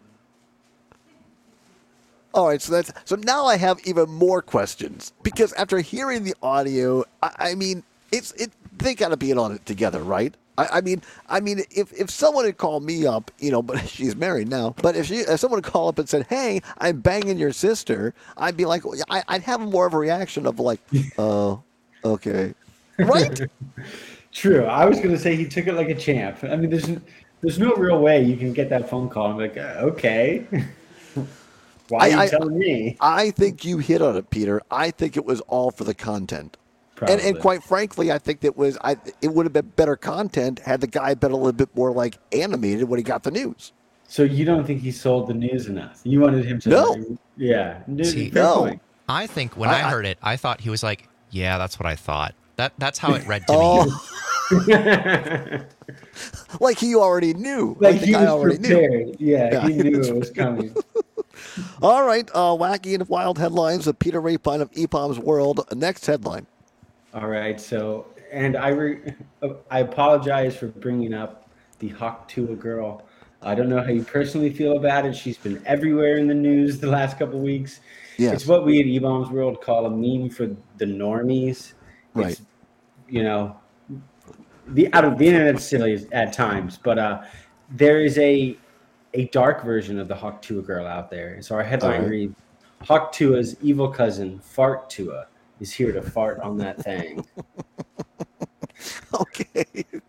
All right, so that's so now I have even more questions because after hearing the audio, I, I mean, it's it they got to be in on it together, right? I, I mean, I mean, if, if someone had called me up, you know, but she's married now, but if she if someone had called up and said, "Hey, I'm banging your sister," I'd be like, I, I'd have more of a reaction of like, "Oh, okay," right? True. I was gonna say he took it like a champ. I mean, there's there's no real way you can get that phone call. I'm like, uh, okay. Why are you I, telling me? I think you hit on it, Peter. I think it was all for the content. And, and Probably. quite frankly, I think that was I. It would have been better content had the guy been a little bit more like animated when he got the news. So you don't think he sold the news enough? You wanted him to? No. Yeah. See, fair point. I think when I- I, I- heard it, I thought he was like, "Yeah, that's what I thought." That that's how it read to Oh. Like he already knew. Like the he guy was already prepared. knew. Yeah, he knew it was coming. All right, uh, wacky and wild headlines of Peter Rapine of E P O M's World. Next headline. All right. So, and I re- I apologize for bringing up the Hawk Tuah girl. I don't know how you personally feel about it. She's been everywhere in the news the last couple of weeks. Yes. It's what we at E B O M's World call a meme for the normies. Right. It's, you know, the out of the internet silly at times, but uh, there is a a dark version of the Hawk Tuah girl out there. So our headline All right. reads: Hawk Tuah's evil cousin Fart Tuah is here to fart on that thing. Okay.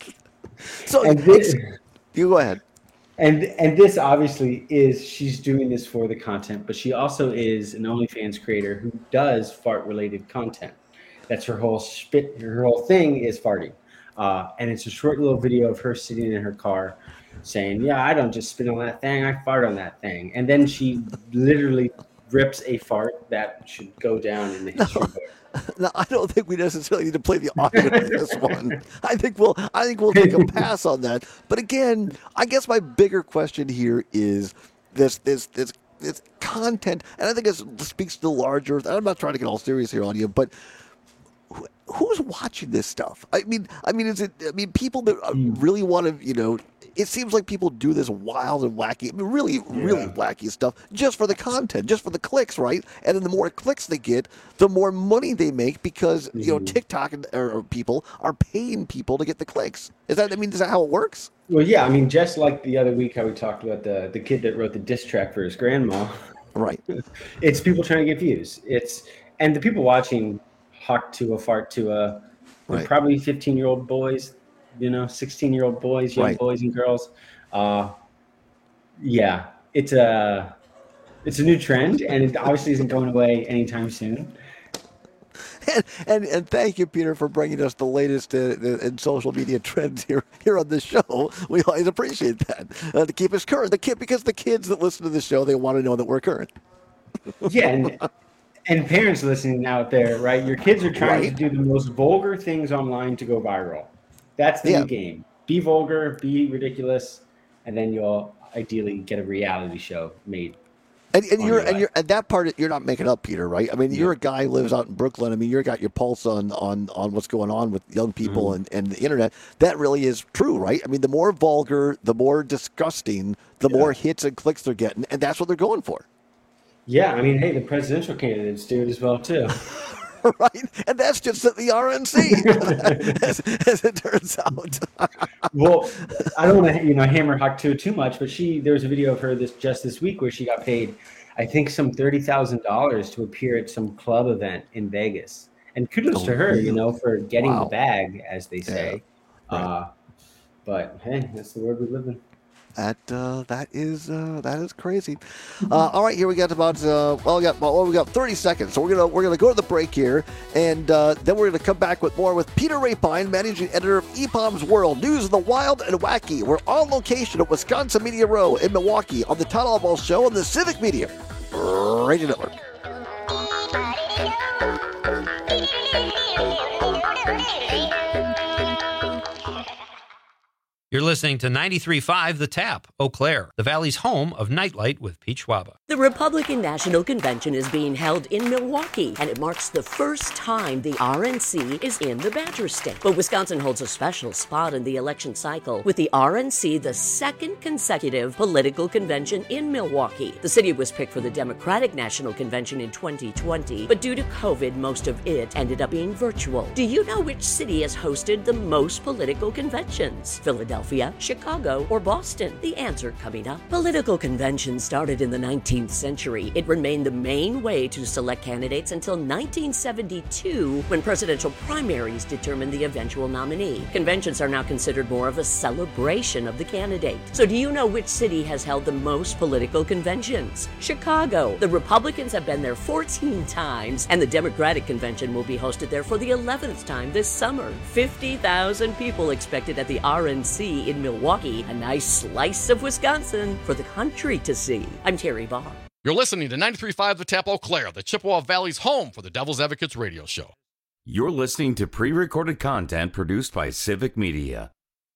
So And this- you go ahead. And and this obviously is she's doing this for the content, but she also is an OnlyFans creator who does fart related content. That's her whole spit. Her whole thing is farting, uh, and it's a short little video of her sitting in her car, saying, "Yeah, I don't just spit on that thing. I fart on that thing." And then she literally rips a fart that should go down in the history book. No, I don't think we necessarily need to play the audio of this one. I think we'll I think we'll take a pass on that. But again, I guess my bigger question here is this this this this content, and I think it speaks to the larger. I'm not trying to get all serious here on you, but who, who's watching this stuff? I mean, I mean, is it? I mean, people that uh, really want to, you know. It seems like people do this wild and wacky, I mean, really, really Yeah. wacky stuff just for the content, just for the clicks, right? And then the more clicks they get, the more money they make because you know TikTok and, or, or people are paying people to get the clicks. Is that? I mean, is that how it works? Well, yeah, I mean, just like the other week how we talked about the the kid that wrote the diss track for his grandma. Right. It's people trying to get views. It's and the people watching Hawk Tuah, Fart Tuah, Right. probably fifteen year old boys, you know, sixteen year old boys, young Right. boys and girls. Uh, yeah, it's a it's a new trend, and it obviously isn't going away anytime soon. And, and and thank you, Peter, for bringing us the latest uh, in social media trends here here on the show. We always appreciate that uh, to keep us current. The kid because the kids that listen to the show, they want to know that we're current. Yeah, and, and parents listening out there, right? Your kids are trying Right. to do the most vulgar things online to go viral. That's the Yeah. new game. Be vulgar, be ridiculous, and then you'll ideally get a reality show made. And, and on you're your and life. you're and that part you're not making up, Peter, right? I mean, you're a guy who lives out in Brooklyn. I mean, you've got your pulse on on on what's going on with young people Mm-hmm. and, and the internet. That really is true, right? I mean, the more vulgar, the more disgusting, the more hits and clicks they're getting, and that's what they're going for. Yeah, I mean, hey, the presidential candidates do it as well too. Right, and that's just at the R N C, as, as it turns out. Well, I don't want to, you know, hammer Hawk Tuah too much, but she there was a video of her this just this week where she got paid, I think, some thirty thousand dollars to appear at some club event in Vegas. And kudos Oh, to her, you really? know, for getting Wow. the bag, as they say. Yeah, right. Uh, but hey, that's the world we live in. That uh, that is uh, that is crazy. Uh, all right, here we got about uh, well, we got well, we got thirty seconds, so we're gonna we're gonna go to the break here, and uh, then we're gonna come back with more with Peter Rapine, managing editor of E P O M's World News of the Wild and Wacky. We're on location at Wisconsin Media Row in Milwaukee on the Todd Albaugh Show on the Civic Media Radio Network. You're listening to ninety-three point five The Tap, Eau Claire, the Valley's home of Nightlight with Pete Schwaba. The Republican National Convention is being held in Milwaukee, and it marks the first time the R N C is in the Badger State. But Wisconsin holds a special spot in the election cycle, with the R N C the second consecutive political convention in Milwaukee. The city was picked for the Democratic National Convention in twenty twenty, but due to COVID, most of it ended up being virtual. Do you know which city has hosted the most political conventions? Philadelphia, Chicago, or Boston? The answer coming up. Political conventions started in the nineteenth century. It remained the main way to select candidates until nineteen seventy-two, when presidential primaries determined the eventual nominee. Conventions are now considered more of a celebration of the candidate. So do you know which city has held the most political conventions? Chicago. The Republicans have been there fourteen times, and the Democratic convention will be hosted there for the eleventh time this summer. fifty thousand people expected at the R N C in Milwaukee, a nice slice of Wisconsin for the country to see. I'm Terry Barr. You're listening to ninety-three point five The Tap, Eau Claire, the Chippewa Valley's home for the Devil's Advocates radio show. You're listening to pre-recorded content produced by Civic Media.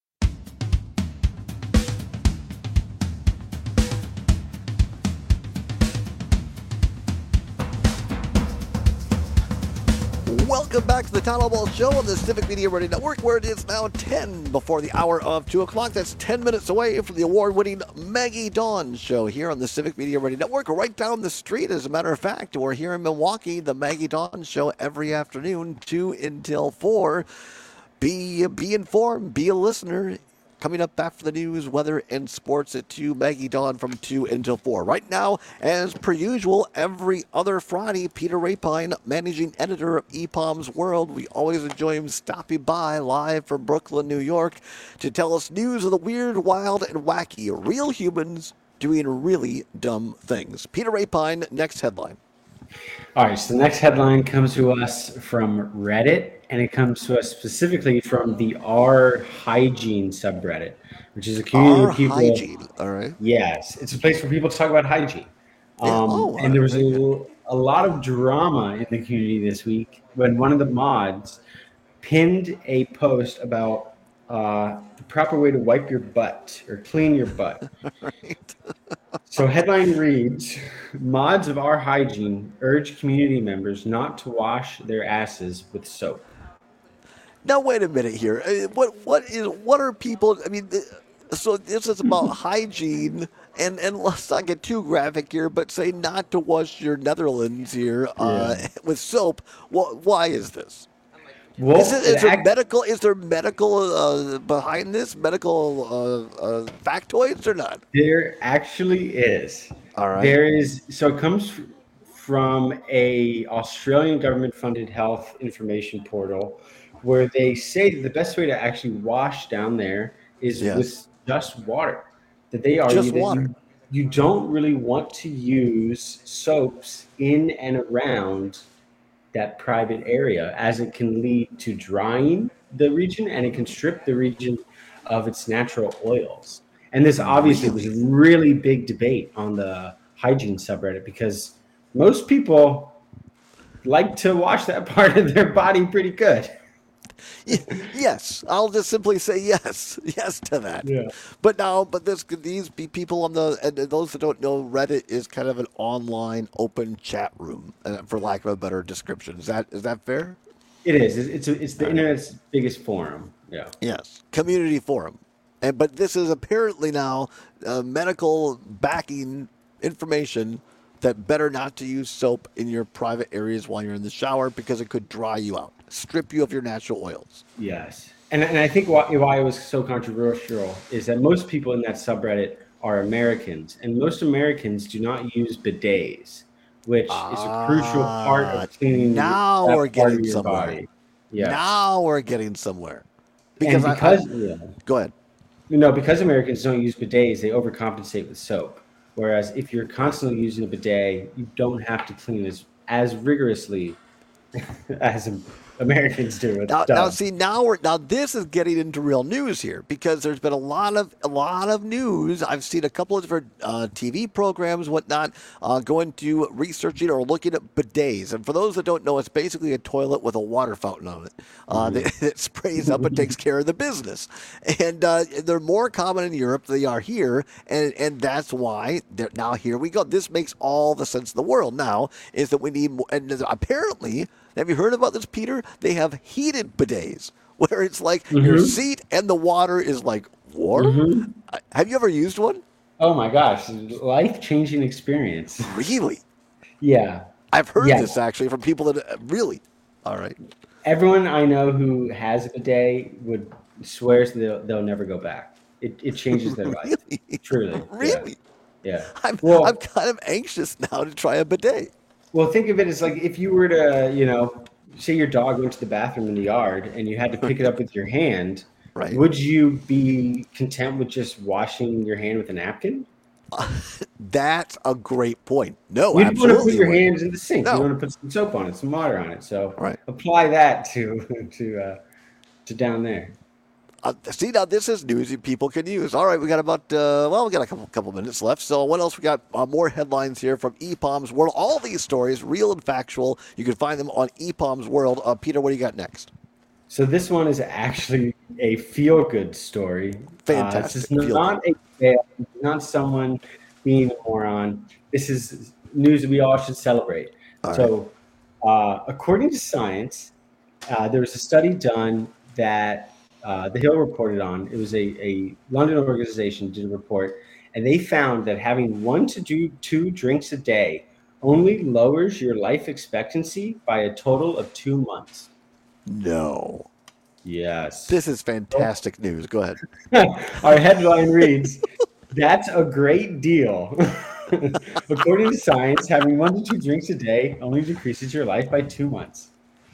Welcome back to the Town Hall Ball Show on the Civic Media Radio Network, where it is now ten before the hour of two o'clock. That's ten minutes away from the award-winning Maggie Dawn Show here on the Civic Media Radio Network, right down the street, as a matter of fact. We're here in Milwaukee, the Maggie Dawn Show every afternoon, two until four. Be, be informed, be a listener. Coming up after the news, weather, and sports at two, Maggie Dawn from two until four. Right now, as per usual, every other Friday, Peter Rapine, managing editor of E P O M's World. We always enjoy him stopping by live from Brooklyn, New York, to tell us news of the weird, wild, and wacky, real humans doing really dumb things. Peter Rapine, next headline. All right, so the next headline comes to us from Reddit, and it comes to us specifically from the R Hygiene subreddit, which is a community R of people. Hygiene, all right. Yes, it's a place for people to talk about hygiene. Um, Yeah, oh, and there was a, a lot of drama in the community this week when one of the mods pinned a post about uh, the proper way to wipe your butt or clean your butt. Right. So headline reads, mods of R Hygiene urge community members not to wash their asses with soap. Now wait a minute here. Uh, What what is what are people? I mean, th- so this is about hygiene, and and let's not get too graphic here, but say not to wash your Netherlands here uh, Yeah. with soap. Wh- why is this? Well, is, it, is it there act- medical? Is there medical uh, behind this? Medical uh, uh, factoids or not? There actually is. All right. There is. So it comes f- from a Australian government-funded health information portal, where they say that the best way to actually wash down there is Yes. with just water. That they argue Just that water. You, you don't really want to use soaps in and around that private area, as it can lead to drying the region and it can strip the region of its natural oils. And this obviously was a really big debate on the hygiene subreddit, because most people like to wash that part of their body pretty good. Yes, I'll just simply say yes, yes to that. Yeah. But now, but this these be people on the and those that don't know, Reddit is kind of an online open chat room, uh, for lack of a better description. Is that is that fair? It is. It's it's, it's the internet's biggest forum. Yeah. Yes, community forum, and but this is apparently now uh, medical backing information that better not to use soap in your private areas while you're in the shower, because it could dry you out, strip you of your natural oils. Yes. And, and I think why, why it was so controversial is that most people in that subreddit are Americans, and most Americans do not use bidets, which is a crucial part of cleaning now that we're part getting of your somewhere. body. Yes. Now we're getting somewhere. Because, I- because I- yeah. Go ahead. You know, because Americans don't use bidets, they overcompensate with soap. Whereas if you're constantly using a bidet, you don't have to clean as as rigorously as Americans do. It's Now, dumb. now, see, now we're now this is getting into real news here because there's been a lot of a lot of news. I've seen a couple of different uh, T V programs, whatnot, uh, going to researching or looking at bidets. And for those that don't know, it's basically a toilet with a water fountain on it uh, Mm-hmm. that, that sprays up and takes care of the business. And uh, they're more common in Europe than they are here, and and that's why they're, now here we go. This makes all the sense in the world. Now is that we need more, and apparently. Have you heard about this, Peter? They have heated bidets where it's like Mm-hmm. your seat and the water is like warm. Mhm. Have you ever used one? Oh my gosh, life-changing experience. Really? Yeah. I've heard Yes. this actually from people that uh, really. All right. Everyone I know who has a bidet would swears they'll, they'll never go back. It, it changes their life. Truly. Really? Yeah. yeah. I'm, Well- I'm kind of anxious now to try a bidet. Well, think of it as like if you were to, you know, say your dog went to the bathroom in the yard and you had to pick it up with your hand. Right. Would you be content with just washing your hand with a napkin? That's a great point. No, You'd want to put absolutely. your wouldn't. hands in the sink. No. You want to put some soap on it, some water on it. So Right. apply that to to uh, to down there. Uh, see, now this is news that people can use. All right, we got about, uh, well, we got a couple couple minutes left. So what else? We got uh, more headlines here from E P O M's World. All these stories, real and factual. You can find them on E P O M's World. Uh, Peter, what do you got next? So this one is actually a feel-good story. Fantastic. Uh, this is Feel-good. not a fail, not someone being a moron. This is news that we all should celebrate. All so, uh, according to science, uh, there was a study done that uh, The Hill reported on. It was a, a London organization did a report, and they found that having one to do two drinks a day only lowers your life expectancy by a total of two months. No. Yes. This is fantastic news. Go ahead. Our headline reads, "That's a great deal." According to science, having one to two drinks a day only decreases your life by two months.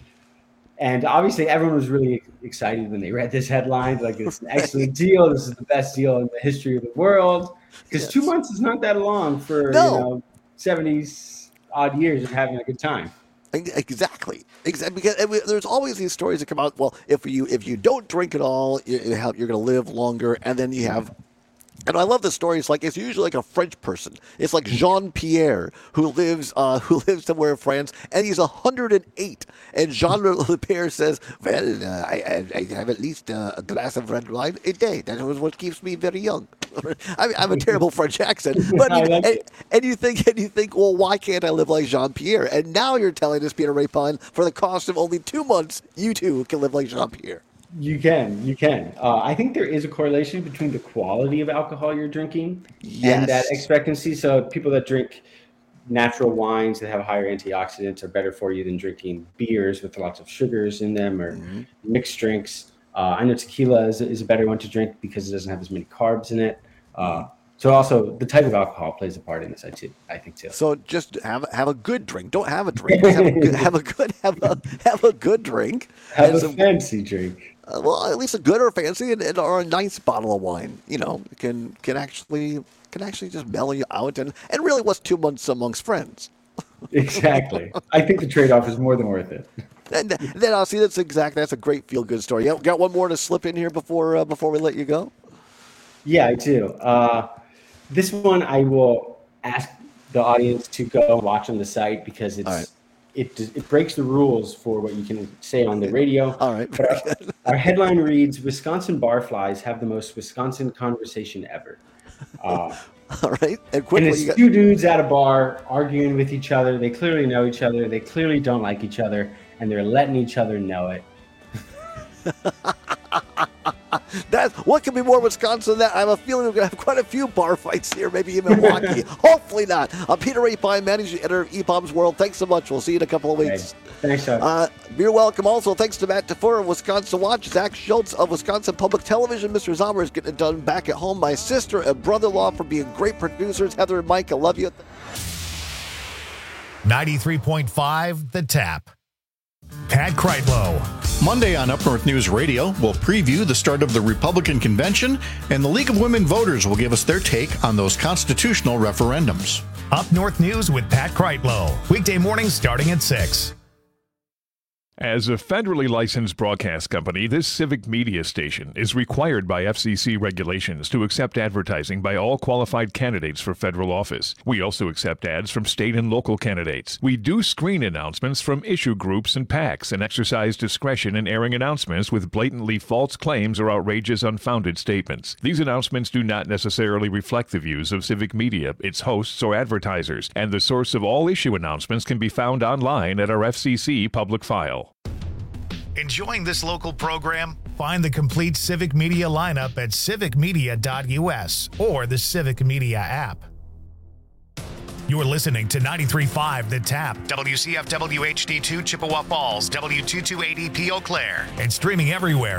And obviously, everyone was really excited when they read this headline. Like, it's an excellent deal. This is the best deal in the history of the world. Because Yes. two months is not that long for No. you know seventy odd years of having a good time. Exactly. Exactly. Because and we- there's always these stories that come out. Well, if you if you don't drink at all, you, you have, you're going to live longer, and then you have. And I love the story. It's like it's usually like a French person. It's like Jean Pierre who lives uh, who lives somewhere in France, and he's one hundred eight. And Jean Pierre says, "Well, uh, I, I, I have at least uh, a glass of red wine a day. That was what keeps me very young." I mean, I'm a terrible French accent, but I like and, and you think and you think, well, why can't I live like Jean Pierre? And now you're telling us, Peter Rapine, for the cost of only two months, you too can live like Jean Pierre. You can, you can. Uh, I think there is a correlation between the quality of alcohol you're drinking and that Yes. expectancy. So people that drink natural wines that have higher antioxidants are better for you than drinking beers with lots of sugars in them or Mm-hmm. mixed drinks. Uh, I know tequila is, is a better one to drink because it doesn't have as many carbs in it. Uh, so also the type of alcohol plays a part in this, I, too, I think, too. So just have have a good drink. Don't have a drink. Just have, a good, have a good have a have a good drink. Have And a some- fancy drink. uh, well, at least a good or fancy, and, and or a nice bottle of wine. You know, can can actually can actually just mellow you out, and and really, what's two months amongst friends? Exactly. I think the trade-off is more than worth it. And then I'll see that's exact. That's a great feel good story. You got one more to slip in here before uh, before we let you go. Yeah, I do. Uh, this one I will ask the audience to go and watch on the site because it's All right. it it breaks the rules for what you can say on the radio. All right. But our, our headline reads: Wisconsin barflies have the most Wisconsin conversation ever. Uh, All right. And and quickly, it's you got, two dudes at a bar arguing with each other. They clearly know each other. They clearly don't like each other, and they're letting each other know it. that what can be more Wisconsin than that? I have a feeling we're going to have quite a few bar fights here, maybe in Milwaukee. Hopefully not. Uh, Peter Rapine, managing editor of E P O M's World. Thanks so much. We'll see you in a couple of weeks. Okay. Thanks, Chuck. Uh, you're welcome. Also, thanks to Matt DeFur of Wisconsin Watch, Zach Schultz of Wisconsin Public Television, Mister Zomer is getting it done back at home, my sister and brother-in-law for being great producers, Heather and Mike, I love you. ninety-three point five The Tap. Pat Kreitlow. Monday on Up North News Radio, we'll preview the start of the Republican convention, and the League of Women Voters will give us their take on those constitutional referendums. Up North News with Pat Kreitlow. Weekday mornings starting at six. As a federally licensed broadcast company, this civic media station is required by F C C regulations to accept advertising by all qualified candidates for federal office. We also accept ads from state and local candidates. We do screen announcements from issue groups and PACs and exercise discretion in airing announcements with blatantly false claims or outrageous, unfounded statements. These announcements do not necessarily reflect the views of Civic Media, its hosts, or advertisers, and the source of all issue announcements can be found online at our F C C public file. Enjoying this local program? Find the complete Civic Media lineup at civic media dot U S or the Civic Media app. You're listening to ninety-three point five The Tap, W C F W H D two Chippewa Falls, W two two eighty P Eau Claire, and streaming everywhere